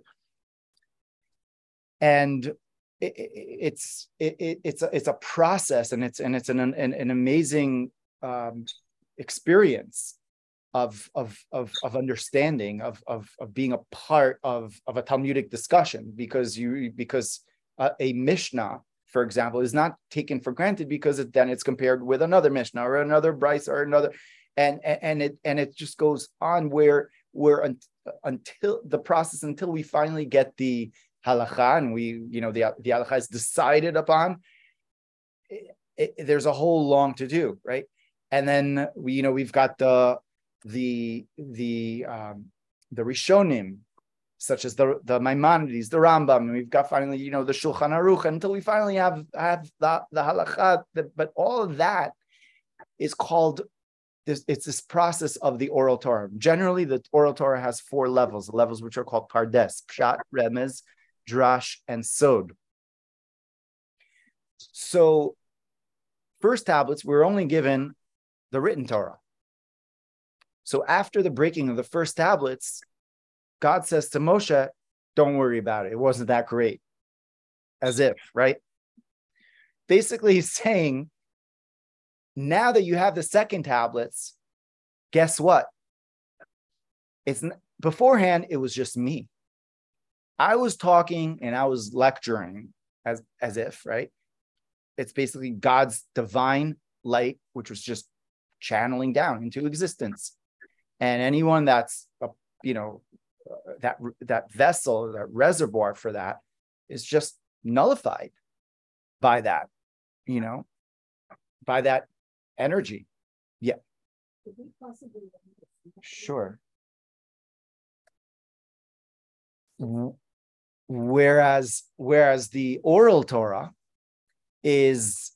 and it, it, it's it, it's a, it's a process, and it's and it's an an, an amazing um, experience of of of of understanding of of of being a part of of a Talmudic discussion, because you because uh, a Mishnah, for example, is not taken for granted, because it, then it's compared with another Mishnah or another Bryce or another. And, and it and it just goes on where where un, until the process until we finally get the halakha, and we you know the the halakha is decided upon. It, it, there's a whole long to do, right? And then we you know we've got the the the um, the Rishonim, such as the the Maimonides, the Rambam, and we've got finally you know the Shulchan Aruch, until we finally have have the the halakha. The, but all of that is called. This, it's this process of the oral Torah. Generally, the oral Torah has four levels, the levels which are called Pardes, Pshat, Remez, Drash, and Sod. So, first tablets, we're only given the written Torah. So after the breaking of the first tablets, God says to Moshe, don't worry about it. It wasn't that great. As if, right? Basically, he's saying, now that you have the second tablets, guess what? It's beforehand, it was just me. I was talking and I was lecturing as, as if, right? It's basically God's divine light, which was just channeling down into existence. And anyone that's, a, you know, uh, that, that vessel, that reservoir for that is just nullified by that, you know, by that energy. Yeah. Sure. Whereas, whereas the oral Torah is,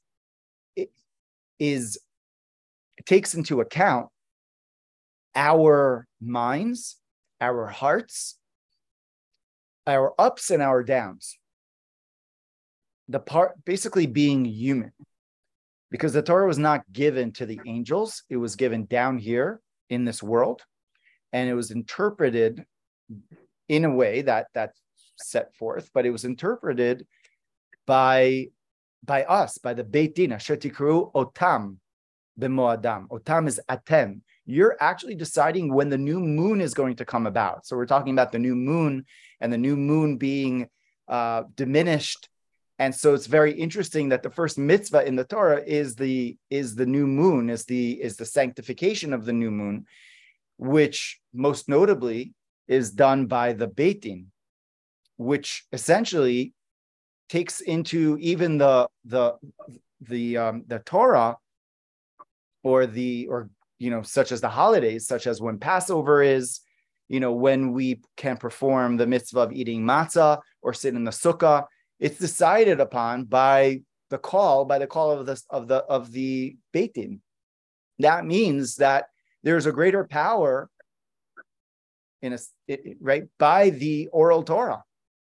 is it takes into account our minds, our hearts, our ups and our downs. The part basically being human. Because the Torah was not given to the angels, it was given down here in this world, and it was interpreted in a way that that's set forth, but it was interpreted by, by us, by the Beit Din, Asher Tikru Otam B'Moadam. Otam is atem. You're actually deciding when the new moon is going to come about. So we're talking about the new moon, and the new moon being uh, diminished. And so it's very interesting that the first mitzvah in the Torah is the is the new moon, is the is the sanctification of the new moon, which most notably is done by the Beit Din, which essentially takes into even the the the um, the Torah, or the or you know such as the holidays, such as when Passover is, you know when we can perform the mitzvah of eating matzah or sit in the sukkah. It's decided upon by the call, by the call of the of the of the Beit Din. That means that there's a greater power in a it, right by the oral Torah.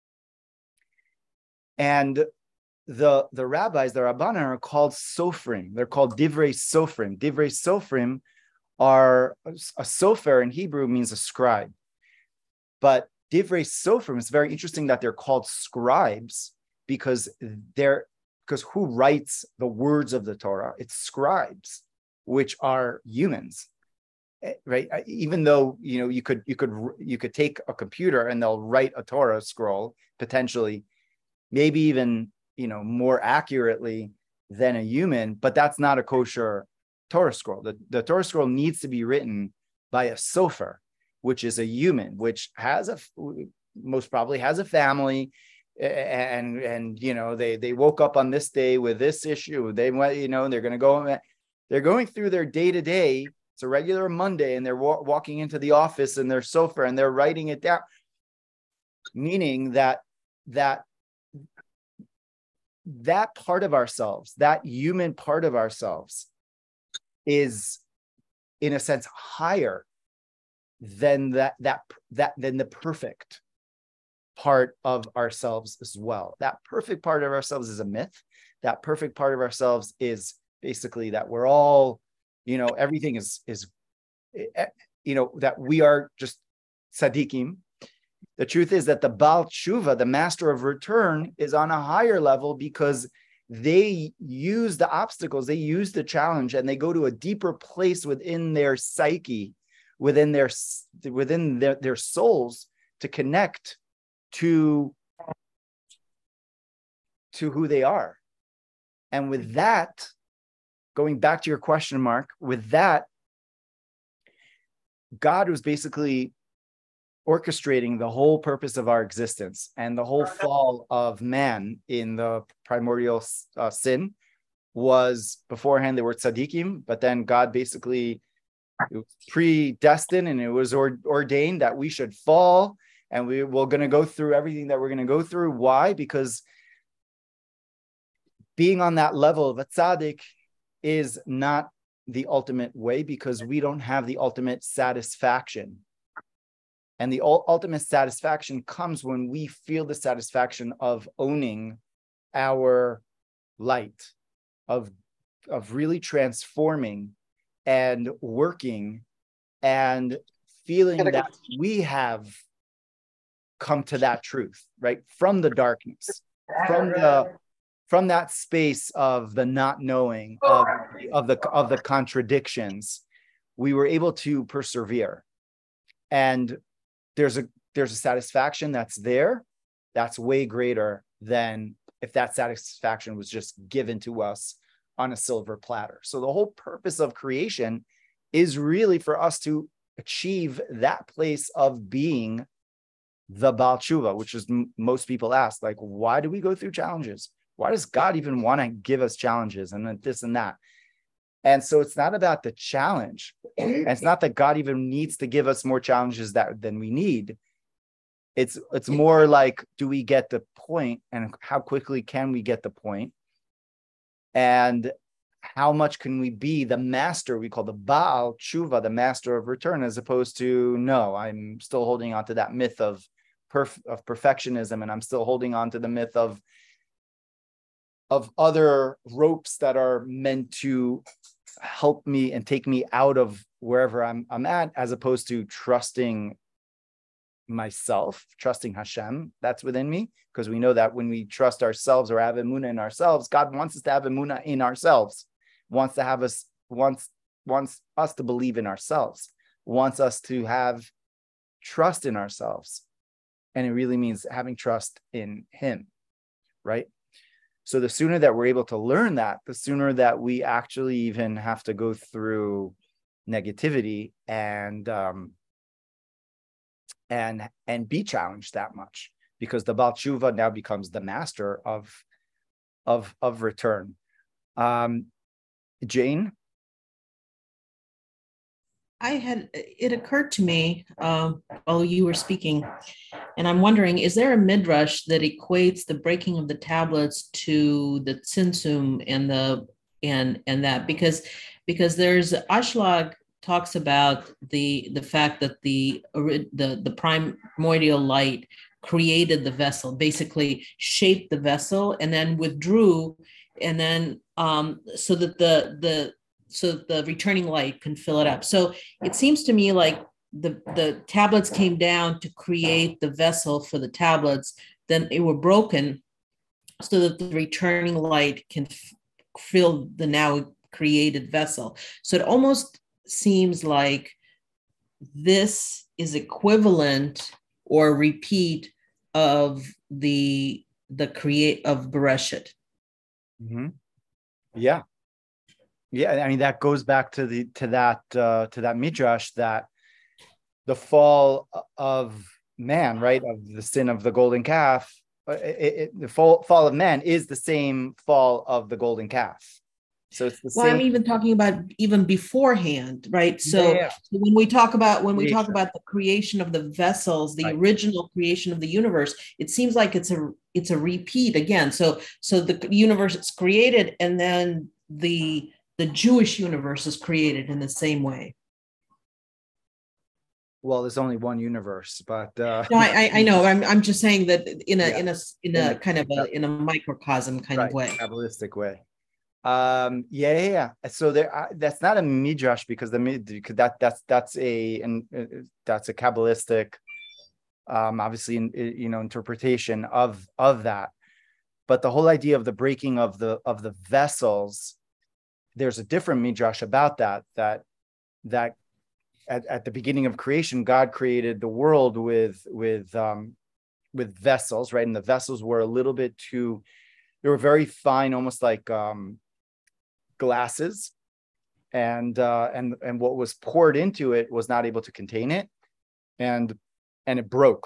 And the, the rabbis, the Rabbanan, are called Sofrim. They're called Divrei Sofrim. Divrei Sofrim are, a sofer in Hebrew means a scribe. But Divrei Sofrim, it's very interesting that they're called scribes because they're, because who writes the words of the Torah? It's scribes, which are humans, right? Even though, you know, you could, you could, you could take a computer and they'll write a Torah scroll, potentially, maybe even, you know, more accurately than a human, but that's not a kosher Torah scroll. The, the Torah scroll needs to be written by a sofer, which is a human, which has a, most probably has a family, and, and, you know, they, they woke up on this day with this issue. They went, you know, they're going to go, they're going through their day to day. It's a regular Monday and they're wa- walking into the office and their sofer and they're writing it down, meaning that, that, that part of ourselves, that human part of ourselves is in a sense higher than that, that, that, than the perfect part of ourselves as well. That perfect part of ourselves is a myth. That perfect part of ourselves is basically that we're all, you know, everything is, is, you know, that we are just tzaddikim. The truth is that the Baal Tshuva, the master of return, is on a higher level because they use the obstacles, they use the challenge, and they go to a deeper place within their psyche, within their within their, their souls, to connect to, to who they are. And with that, going back to your question, Mark, with that, God was basically orchestrating the whole purpose of our existence, and the whole fall of man in the primordial uh, sin was beforehand they were tzaddikim, but then God basically, it was predestined and it was or, ordained that we should fall, and we, we're going to go through everything that we're going to go through. Why? Because being on that level of a tzaddik is not the ultimate way, because we don't have the ultimate satisfaction. And the ultimate satisfaction comes when we feel the satisfaction of owning our light, of, of really transforming and working and feeling that we have come to that truth, right? From the darkness, from the from that space of the not knowing, of, of the of the contradictions, we were able to persevere. And there's a there's a satisfaction that's there that's way greater than if that satisfaction was just given to us on a silver platter. So the whole purpose of creation is really for us to achieve that place of being the Baal Tshuva, which is m- most people ask, like, why do we go through challenges? Why does God even want to give us challenges and then this and that? And so it's not about the challenge. And it's not that God even needs to give us more challenges that than we need. It's it's more like, do we get the point, and how quickly can we get the point? And how much can we be the master, we call the Baal Tshuva, the master of return, as opposed to, no, I'm still holding on to that myth of, perf- of perfectionism, and I'm still holding on to the myth of, of other ropes that are meant to help me and take me out of wherever I'm, I'm at, as opposed to trusting myself, trusting Hashem that's within me, because we know that when we trust ourselves or have emunah in ourselves, God wants us to have emunah in ourselves, wants to have us, wants, wants us to believe in ourselves, wants us to have trust in ourselves. And it really means having trust in Him, right? So the sooner that we're able to learn that, the sooner that we actually even have to go through negativity and um, and and be challenged that much, because the Baal Tshuva now becomes the master of of of return. Um, Jane? I had, it occurred to me um, while you were speaking, and I'm wondering, is there a midrash that equates the breaking of the tablets to the tzimtzum and the and and that because because there's Ashlag talks about the the fact that the the the primordial light created the vessel, basically shaped the vessel and then withdrew, and then um, so that the the so that the returning light can fill it up. So it seems to me like the the tablets came down to create the vessel for the tablets, then they were broken so that the returning light can f- fill the now created vessel. So it almost seems like this is equivalent or repeat of the the create of Bereshit. Mm-hmm. Yeah, yeah. I mean, that goes back to the to that uh, to that midrash, that the fall of man, right, of the sin of the golden calf. It, it, the fall, fall of man is the same fall of the golden calf. So it's the Well, same. I'm even talking about even beforehand, right? So, Yeah, yeah. so when we talk about when we Creation. talk about the creation of the vessels, the Right. original creation of the universe, it seems like it's a it's a repeat again. So so the universe is created, and then the the Jewish universe is created in the same way. Well, there's only one universe, but uh, No, I I, I know. I'm I'm just saying that in a Yeah. in a in In a the- kind of a in a microcosm kind right, of way. Kabbalistic way. Um, yeah, yeah, yeah. So there, uh, that's not a midrash, because the mid because that that's that's a and uh, that's a Kabbalistic, um, obviously, in, you know, interpretation of of that. But the whole idea of the breaking of the of the vessels, there's a different midrash about that. That that at, at the beginning of creation, God created the world with with um, with vessels, right? And the vessels were a little bit too, they were very fine, almost like um, glasses, and uh, and and what was poured into it was not able to contain it, and and it broke.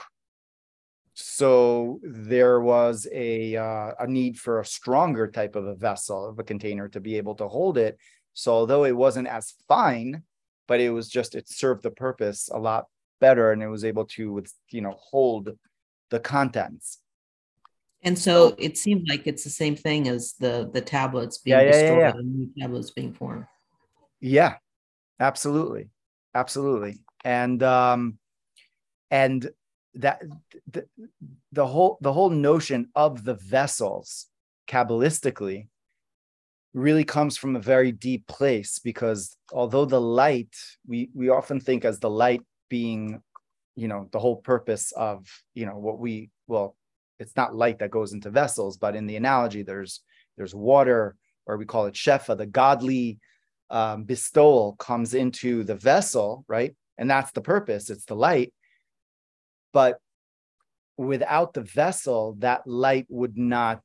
So there was a uh, a need for a stronger type of a vessel, of a container, to be able to hold it. So although it wasn't as fine, but it was just, it served the purpose a lot better, and it was able to, with you know, hold the contents. And so it seemed like it's the same thing as the the tablets being Yeah, yeah, yeah, destroyed yeah. and new tablets being formed. Yeah, absolutely, absolutely, and um, and that the, the whole the whole notion of the vessels, Kabbalistically, really comes from a very deep place, because although the light, we we often think as the light being, you know, the whole purpose of, you know, what we, well, it's not light that goes into vessels, but in the analogy, there's there's water, or we call it shefa, the godly um, bestowal comes into the vessel, right? And that's the purpose, it's the light. But without the vessel, that light would not,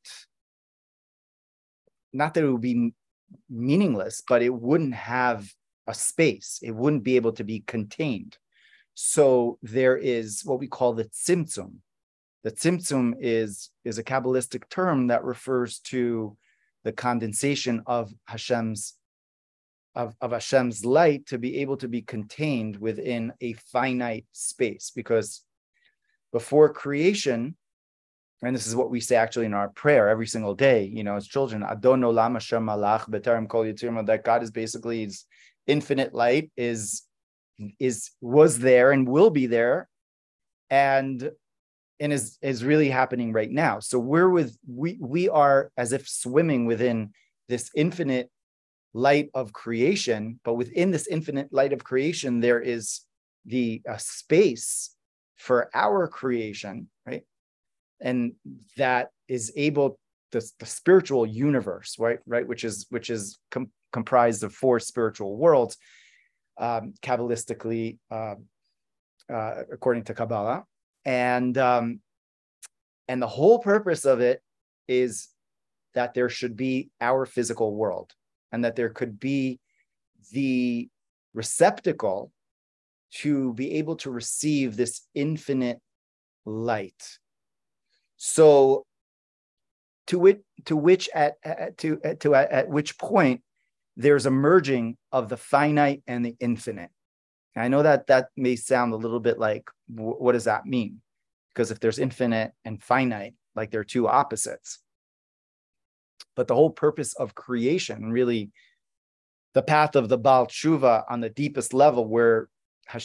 not that it would be meaningless, but it wouldn't have a space. It wouldn't be able to be contained. So there is what we call the tzimtzum. The tzimtzum is, is a Kabbalistic term that refers to the condensation of Hashem's of, of Hashem's light to be able to be contained within a finite space. Because before creation, and this is what we say actually in our prayer every single day, you know, as children, Adon Olam Hashem Malach B'Terem Kol Yitzir, that God is basically his infinite light, is is was there and will be there, and and is is really happening right now. So we're with we we are as if swimming within this infinite light of creation, but within this infinite light of creation, there is the uh, space for our creation, right? And that is able, the, the spiritual universe, right, right, which is which is com- comprised of four spiritual worlds, um, Kabbalistically, uh, uh, according to Kabbalah, and um, and the whole purpose of it is that there should be our physical world, and that there could be the receptacle to be able to receive this infinite light. So, to which, to which at, at to at, to at, at which point there's a merging of the finite and the infinite. And I know that that may sound a little bit like, w- what does that mean? Because if there's infinite and finite, like they're two opposites. But the whole purpose of creation, really, the path of the Baal Tshuva on the deepest level, where Hash,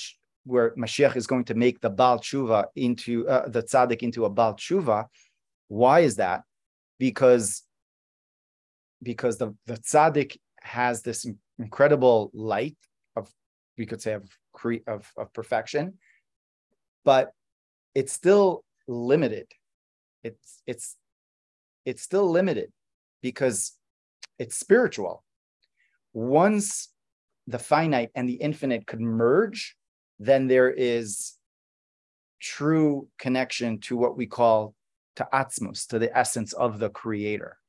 where Mashiach is going to make the Baal Tshuva into uh, the tzaddik into a Baal Tshuva. Why is that? Because because the, the tzaddik has this incredible light of, we could say, of, of, of perfection, but it's still limited. It's it's it's still limited because it's spiritual. Once the finite and the infinite could merge, then there is true connection to what we call ta'atzmus, to the essence of the creator.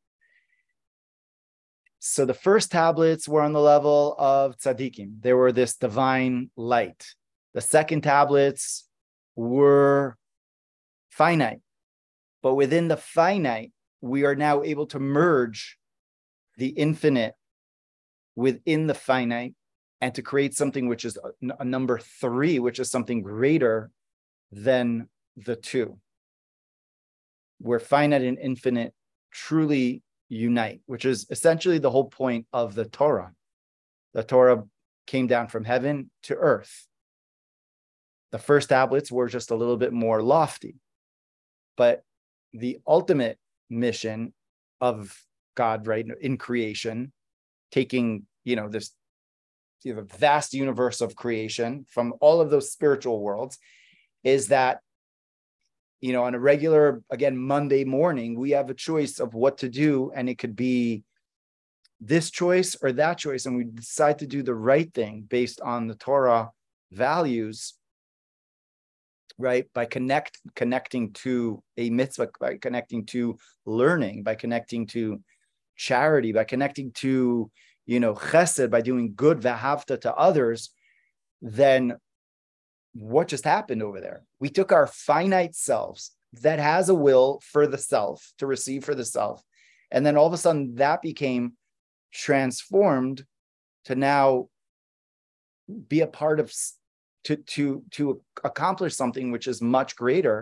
So the first tablets were on the level of tzaddikim. They were this divine light. The second tablets were finite. But within the finite, we are now able to merge the infinite within the finite and to create something which is a, a number three, which is something greater than the two, where finite and infinite truly unite, which is essentially the whole point of the Torah. The Torah came down from heaven to earth. The first tablets were just a little bit more lofty, but the ultimate mission of God, right, in creation, taking, you know, this you know, vast universe of creation from all of those spiritual worlds, is that, you know, on a regular, again, Monday morning, we have a choice of what to do, and it could be this choice or that choice, and we decide to do the right thing based on the Torah values, right? By connect connecting to a mitzvah, by connecting to learning, by connecting to charity, by connecting to, you know, chesed, by doing good, v'ahavta, to others, then what just happened over there? We took our finite selves that has a will for the self, to receive for the self, and then all of a sudden that became transformed to now be a part of, to, to, to accomplish something which is much greater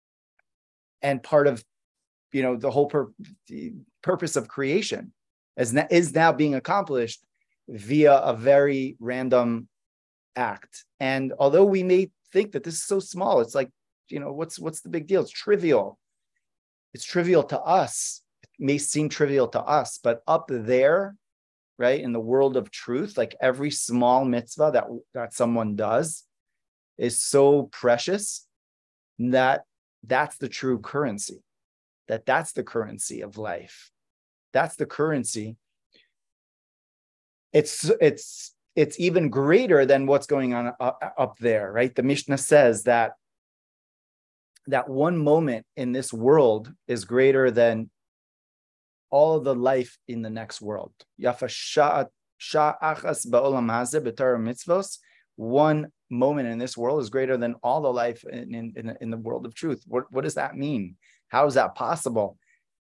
and part of, you know, the whole pur- the purpose of creation is, na- is now being accomplished via a very random act. And although we may think that this is so small, it's like, you know, what's what's the big deal? It's trivial. It's trivial to us. It may seem trivial to us, but up there, right, in the world of truth, like every small mitzvah that, that someone does is so precious that that's the true currency, that that's the currency of life. That's the currency. It's, it's, it's even greater than what's going on up, up there, right? The Mishnah says that that one moment in this world is greater than all of the life in the next world. One moment in this world is greater than all the life in, in, in the world of truth. What, what does that mean? How is that possible?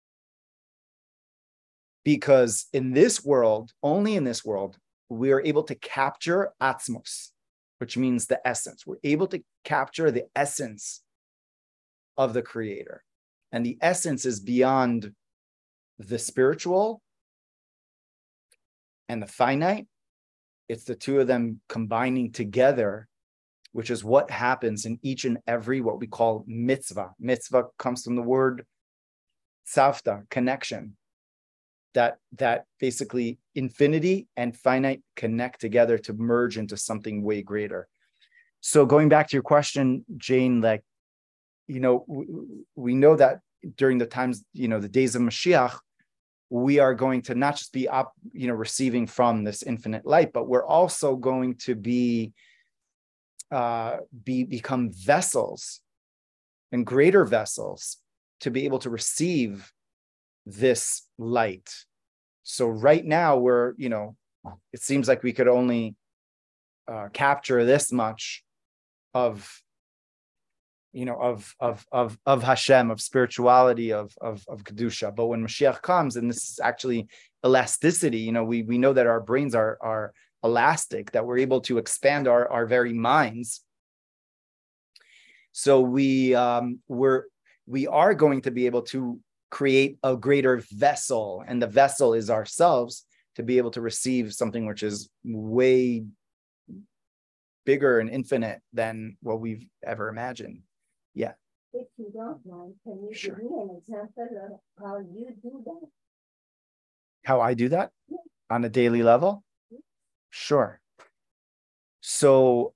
Because in this world, only in this world, we are able to capture atzmos, which means the essence. We're able to capture the essence of the creator. And the essence is beyond the spiritual and the finite. It's the two of them combining together, which is what happens in each and every what we call mitzvah. Mitzvah comes from the word tzavta, connection. That, that basically infinity and finite connect together to merge into something way greater. So going back to your question, Jane, like, you know, we, we know that during the times, you know, the days of Mashiach, we are going to not just be up, you know, receiving from this infinite light, but we're also going to be, uh, be become vessels and greater vessels to be able to receive this light. So right now we're, you know, it seems like we could only uh, capture this much of, you know, of, of, of, of Hashem, of spirituality, of, of, of Kedusha. But when Mashiach comes, and this is actually elasticity, you know, we, we know that our brains are, are elastic, that we're able to expand our, our very minds. So we, um, we're, we are going to be able to create a greater vessel, and the vessel is ourselves, to be able to receive something which is way bigger and infinite than what we've ever imagined. Yeah. If you don't mind, can you Sure. give me an example of how you do that? How I do that Yeah. on a daily level? Sure. So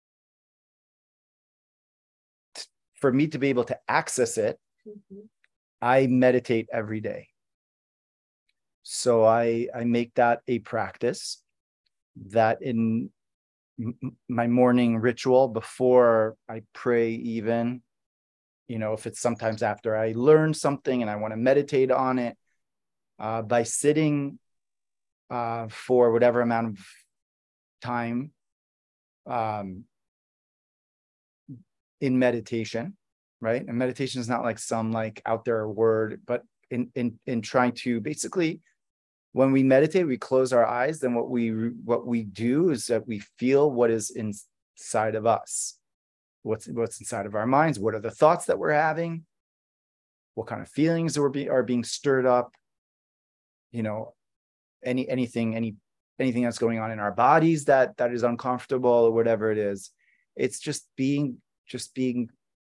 t- for me to be able to access it, Mhm. I meditate every day. So I, I make that a practice that in m- my morning ritual before I pray, even, you know, if it's sometimes after I learn something and I want to meditate on it, uh, by sitting uh, for whatever amount of time um, in meditation, right? And meditation is not like some like out there word, but in in in trying to basically, when we meditate, we close our eyes. Then what we what we do is that we feel what is inside of us, what's what's inside of our minds. What are the thoughts that we're having? What kind of feelings are be, are being stirred up? You know, any anything any anything that's going on in our bodies that that is uncomfortable or whatever it is. It's just being just being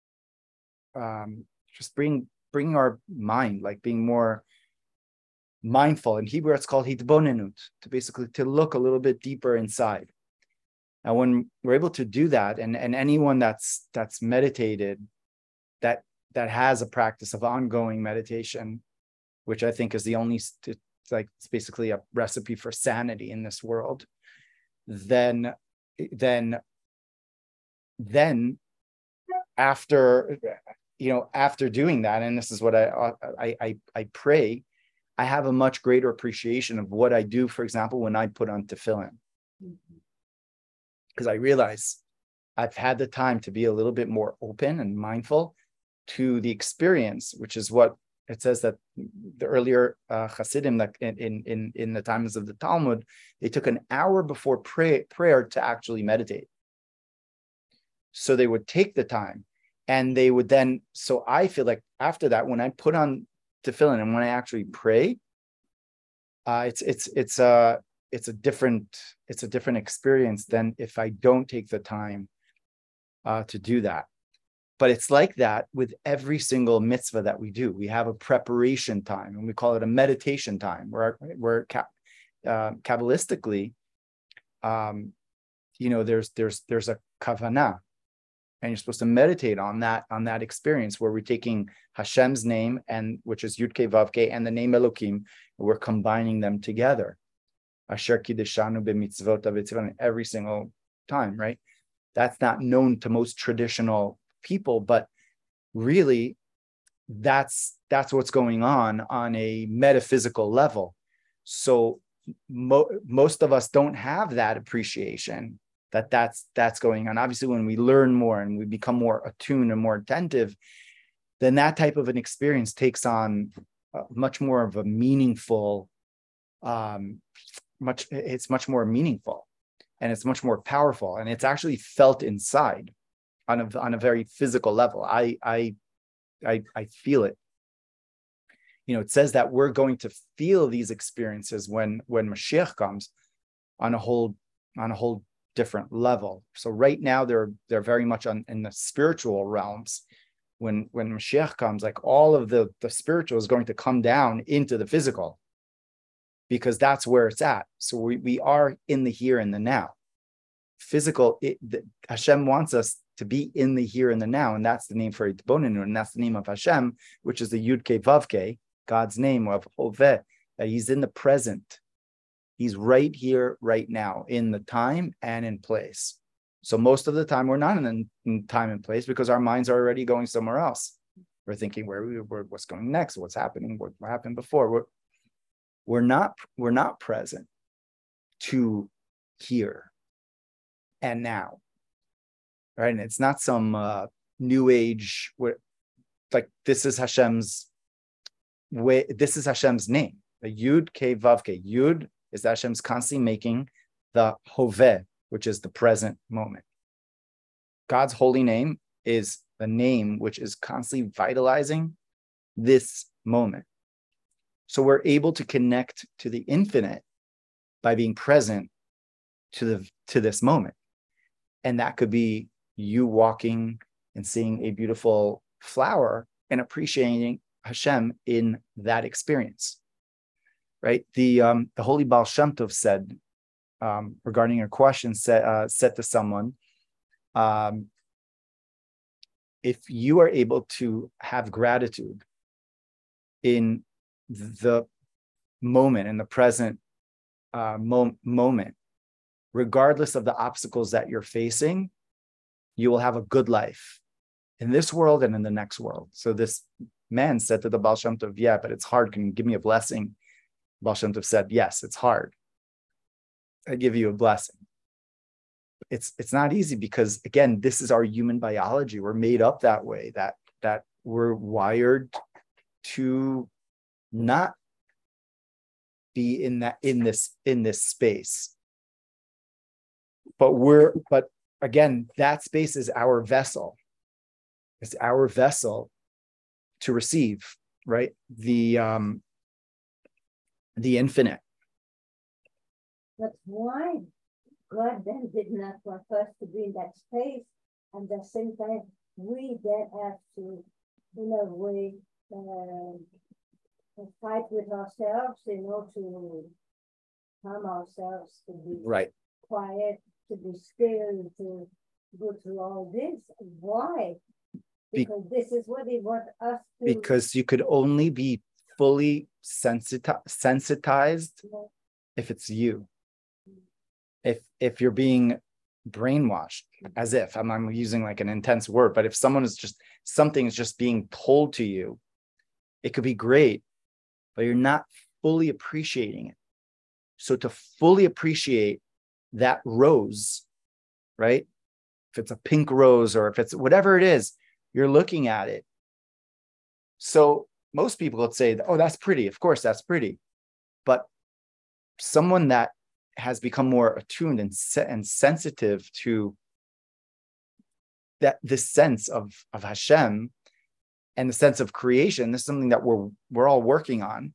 um just bring bringing our mind, like being more mindful. In Hebrew, it's called hitbonenut, to basically to look a little bit deeper inside. And when we're able to do that, and, and anyone that's that's meditated, that that has a practice of ongoing meditation, which I think is the only, it's like it's basically a recipe for sanity in this world, then then then after, you know, after doing that, and this is what I I I, I pray, I have a much greater appreciation of what I do, for example, when I put on tefillin. Because I realize I've had the time to be a little bit more open and mindful to the experience, which is what it says that the earlier uh, Hasidim, that in, in, in the times of the Talmud, they took an hour before pray, prayer to actually meditate. So they would take the time and they would then, so I feel like after that, when I put on tefillin and when I actually pray, uh, it's it's it's a it's a different it's a different experience than if I don't take the time uh, to do that. But it's like that with every single mitzvah that we do. We have a preparation time, and we call it a meditation time, where where uh, Kabbalistically, um, you know, there's there's there's a kavanah. And you're supposed to meditate on that, on that experience where we're taking Hashem's name, and which is Yud-Kei Vav-Kei, and the name Elokim, and we're combining them together. Asher Kiddushanu b'mitzvot v'tzivonim, every single time, right? That's not known to most traditional people, but really, that's that's what's going on on a metaphysical level. So mo- most of us don't have that appreciation. That that's that's going on. Obviously, when we learn more and we become more attuned and more attentive, then that type of an experience takes on uh, much more of a meaningful, um, much it's much more meaningful, and it's much more powerful, and it's actually felt inside on a on a very physical level. I I I, I feel it. You know, it says that we're going to feel these experiences when when Mashiach comes on a whole on a whole different level. So right now they're they're very much on in the spiritual realms. When when Mashiach comes, like all of the the spiritual is going to come down into the physical, because that's where it's at. So we we are in the here and the now. Physical, it, the, Hashem wants us to be in the here and the now, and that's the name for Hitbonenut, and that's the name of Hashem, which is the Yud-Kei Vav-Kei, God's name of Hoveh, that He's in the present. He's right here, right now, in the time and in place. So most of the time, we're not in, in time and place because our minds are already going somewhere else. We're thinking where we were, what's going next, what's happening, what, what happened before. We're, we're not we're not present to here and now, right? And it's not some uh, new age where, like, this is Hashem's way. This is Hashem's name, the Yud Kei Vav Kei. Yud is that Hashem's constantly making the Hoveh, which is the present moment. God's holy name is the name which is constantly vitalizing this moment. So we're able to connect to the infinite by being present to the to this moment. And that could be you walking and seeing a beautiful flower and appreciating Hashem in that experience, right? The um, the Holy Baal Shem Tov said, um, regarding a question set, uh, said to someone, um, if you are able to have gratitude in the moment, in the present uh, mo- moment, regardless of the obstacles that you're facing, you will have a good life in this world and in the next world. So this man said to the Baal Shem Tov, yeah, but it's hard. Can you give me a blessing? Baal Shem Tov said, yes, it's hard. I give you a blessing. It's it's not easy because, again, this is our human biology. We're made up that way, that that we're wired to not be in that in this in this space. But we're but again, that space is our vessel. It's our vessel to receive, right? The um the infinite. But why God then did not want us to be in that space, and at the same time we then have to, in a way, uh, fight with ourselves, you know, to calm ourselves, to be Right. quiet, to be still, to go through all this. Why? Because be- this is what He wants us to. Because you could only be fully sensiti- sensitized yeah. if it's you. If if you're being brainwashed, as if I'm, I'm using like an intense word, but if someone is just something is just being told to you, it could be great, but you're not fully appreciating it. So to fully appreciate that rose, right? If it's a pink rose or if it's whatever it is, you're looking at it. So most people would say, oh, that's pretty. Of course, that's pretty. But someone that has become more attuned and, se- and sensitive to that, this sense of, of Hashem and the sense of creation, this is something that we're we're all working on.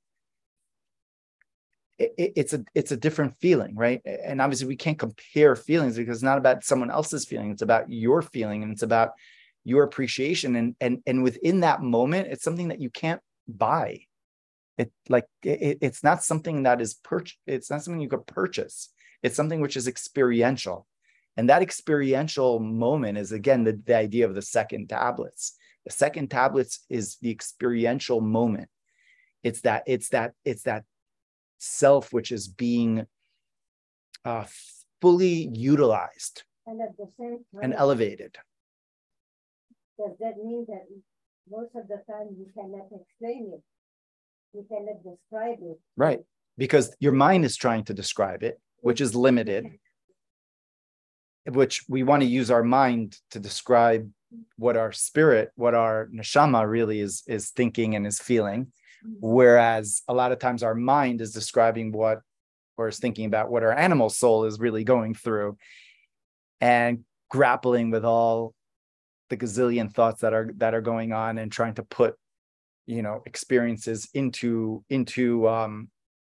It, it, it's a it's a different feeling, right? And obviously we can't compare feelings because it's not about someone else's feeling. It's about your feeling and it's about your appreciation. And and and within that moment, it's something that you can't buy. It like it, it's not something that is purch. It's not something you could purchase. It's something which is experiential, and that experiential moment is again the, the idea of the second tablets. The second tablets is the experiential moment. It's that. It's that. It's that self which is being uh, fully utilized and at the same time and elevated. Does that mean that most of the time you cannot explain it? You cannot describe it. Right. Because your mind is trying to describe it, which is limited, which we want to use our mind to describe what our spirit, what our neshama really is, is thinking and is feeling. Whereas a lot of times our mind is describing what, or is thinking about what our animal soul is really going through and grappling with all the gazillion thoughts that are, that are going on and trying to put, you know, experiences into, into, um,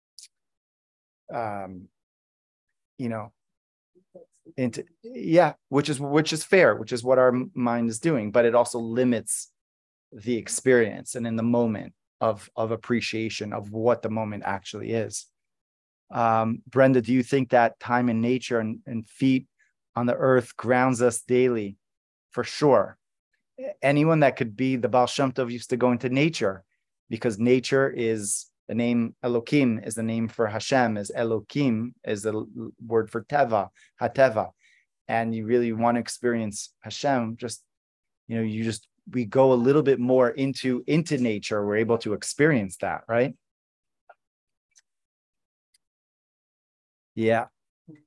um, you know, into, yeah, which is, which is fair, which is what our mind is doing, but it also limits the experience and in the moment of, of appreciation of what the moment actually is. Um, Brenda, do you think that time in nature and, and feet on the earth grounds us daily? For sure. Anyone that could be the Baal Shem Tov used to go into nature because nature is the name Elokim is the name for Hashem, is Elokim is the word for Teva, HaTeva. And you really want to experience Hashem, just, you know, you just, we go a little bit more into, into nature. We're able to experience that, right? Yeah.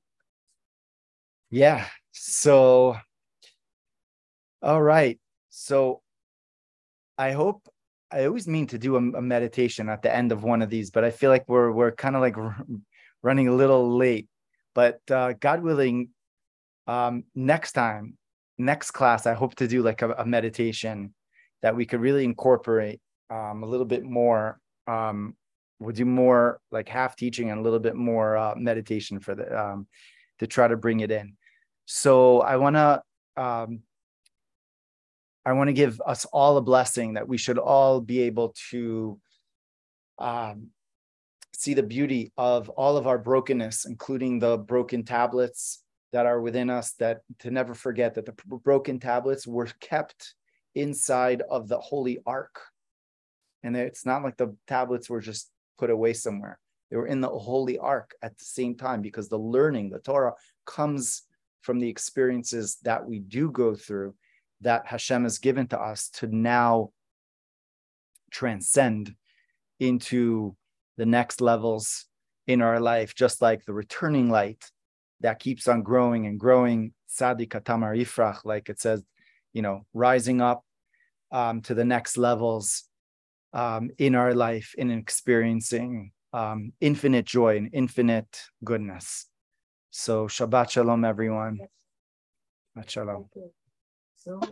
Yeah. So, all right. So I hope, I always mean to do a, a meditation at the end of one of these, but I feel like we're we're kind of like r- running a little late. But uh, God willing, um, next time, next class, I hope to do like a, a meditation that we could really incorporate um, a little bit more. Um, we'll do more like half teaching and a little bit more uh, meditation for the um, to try to bring it in. So I want to um, I want to give us all a blessing that we should all be able to um, see the beauty of all of our brokenness, including the broken tablets that are within us, that to never forget that the broken tablets were kept inside of the Holy Ark. And it's not like the tablets were just put away somewhere. They were in the Holy Ark at the same time, because the learning, the Torah, comes from the experiences that we do go through, that Hashem has given to us to now transcend into the next levels in our life, just like the returning light that keeps on growing and growing, Tzadik Hatamar Yifrach, like it says, you know, rising up um, to the next levels um, in our life, in experiencing um, infinite joy and infinite goodness. So Shabbat Shalom, everyone. Yes. Shabbat Shalom. Thank you. So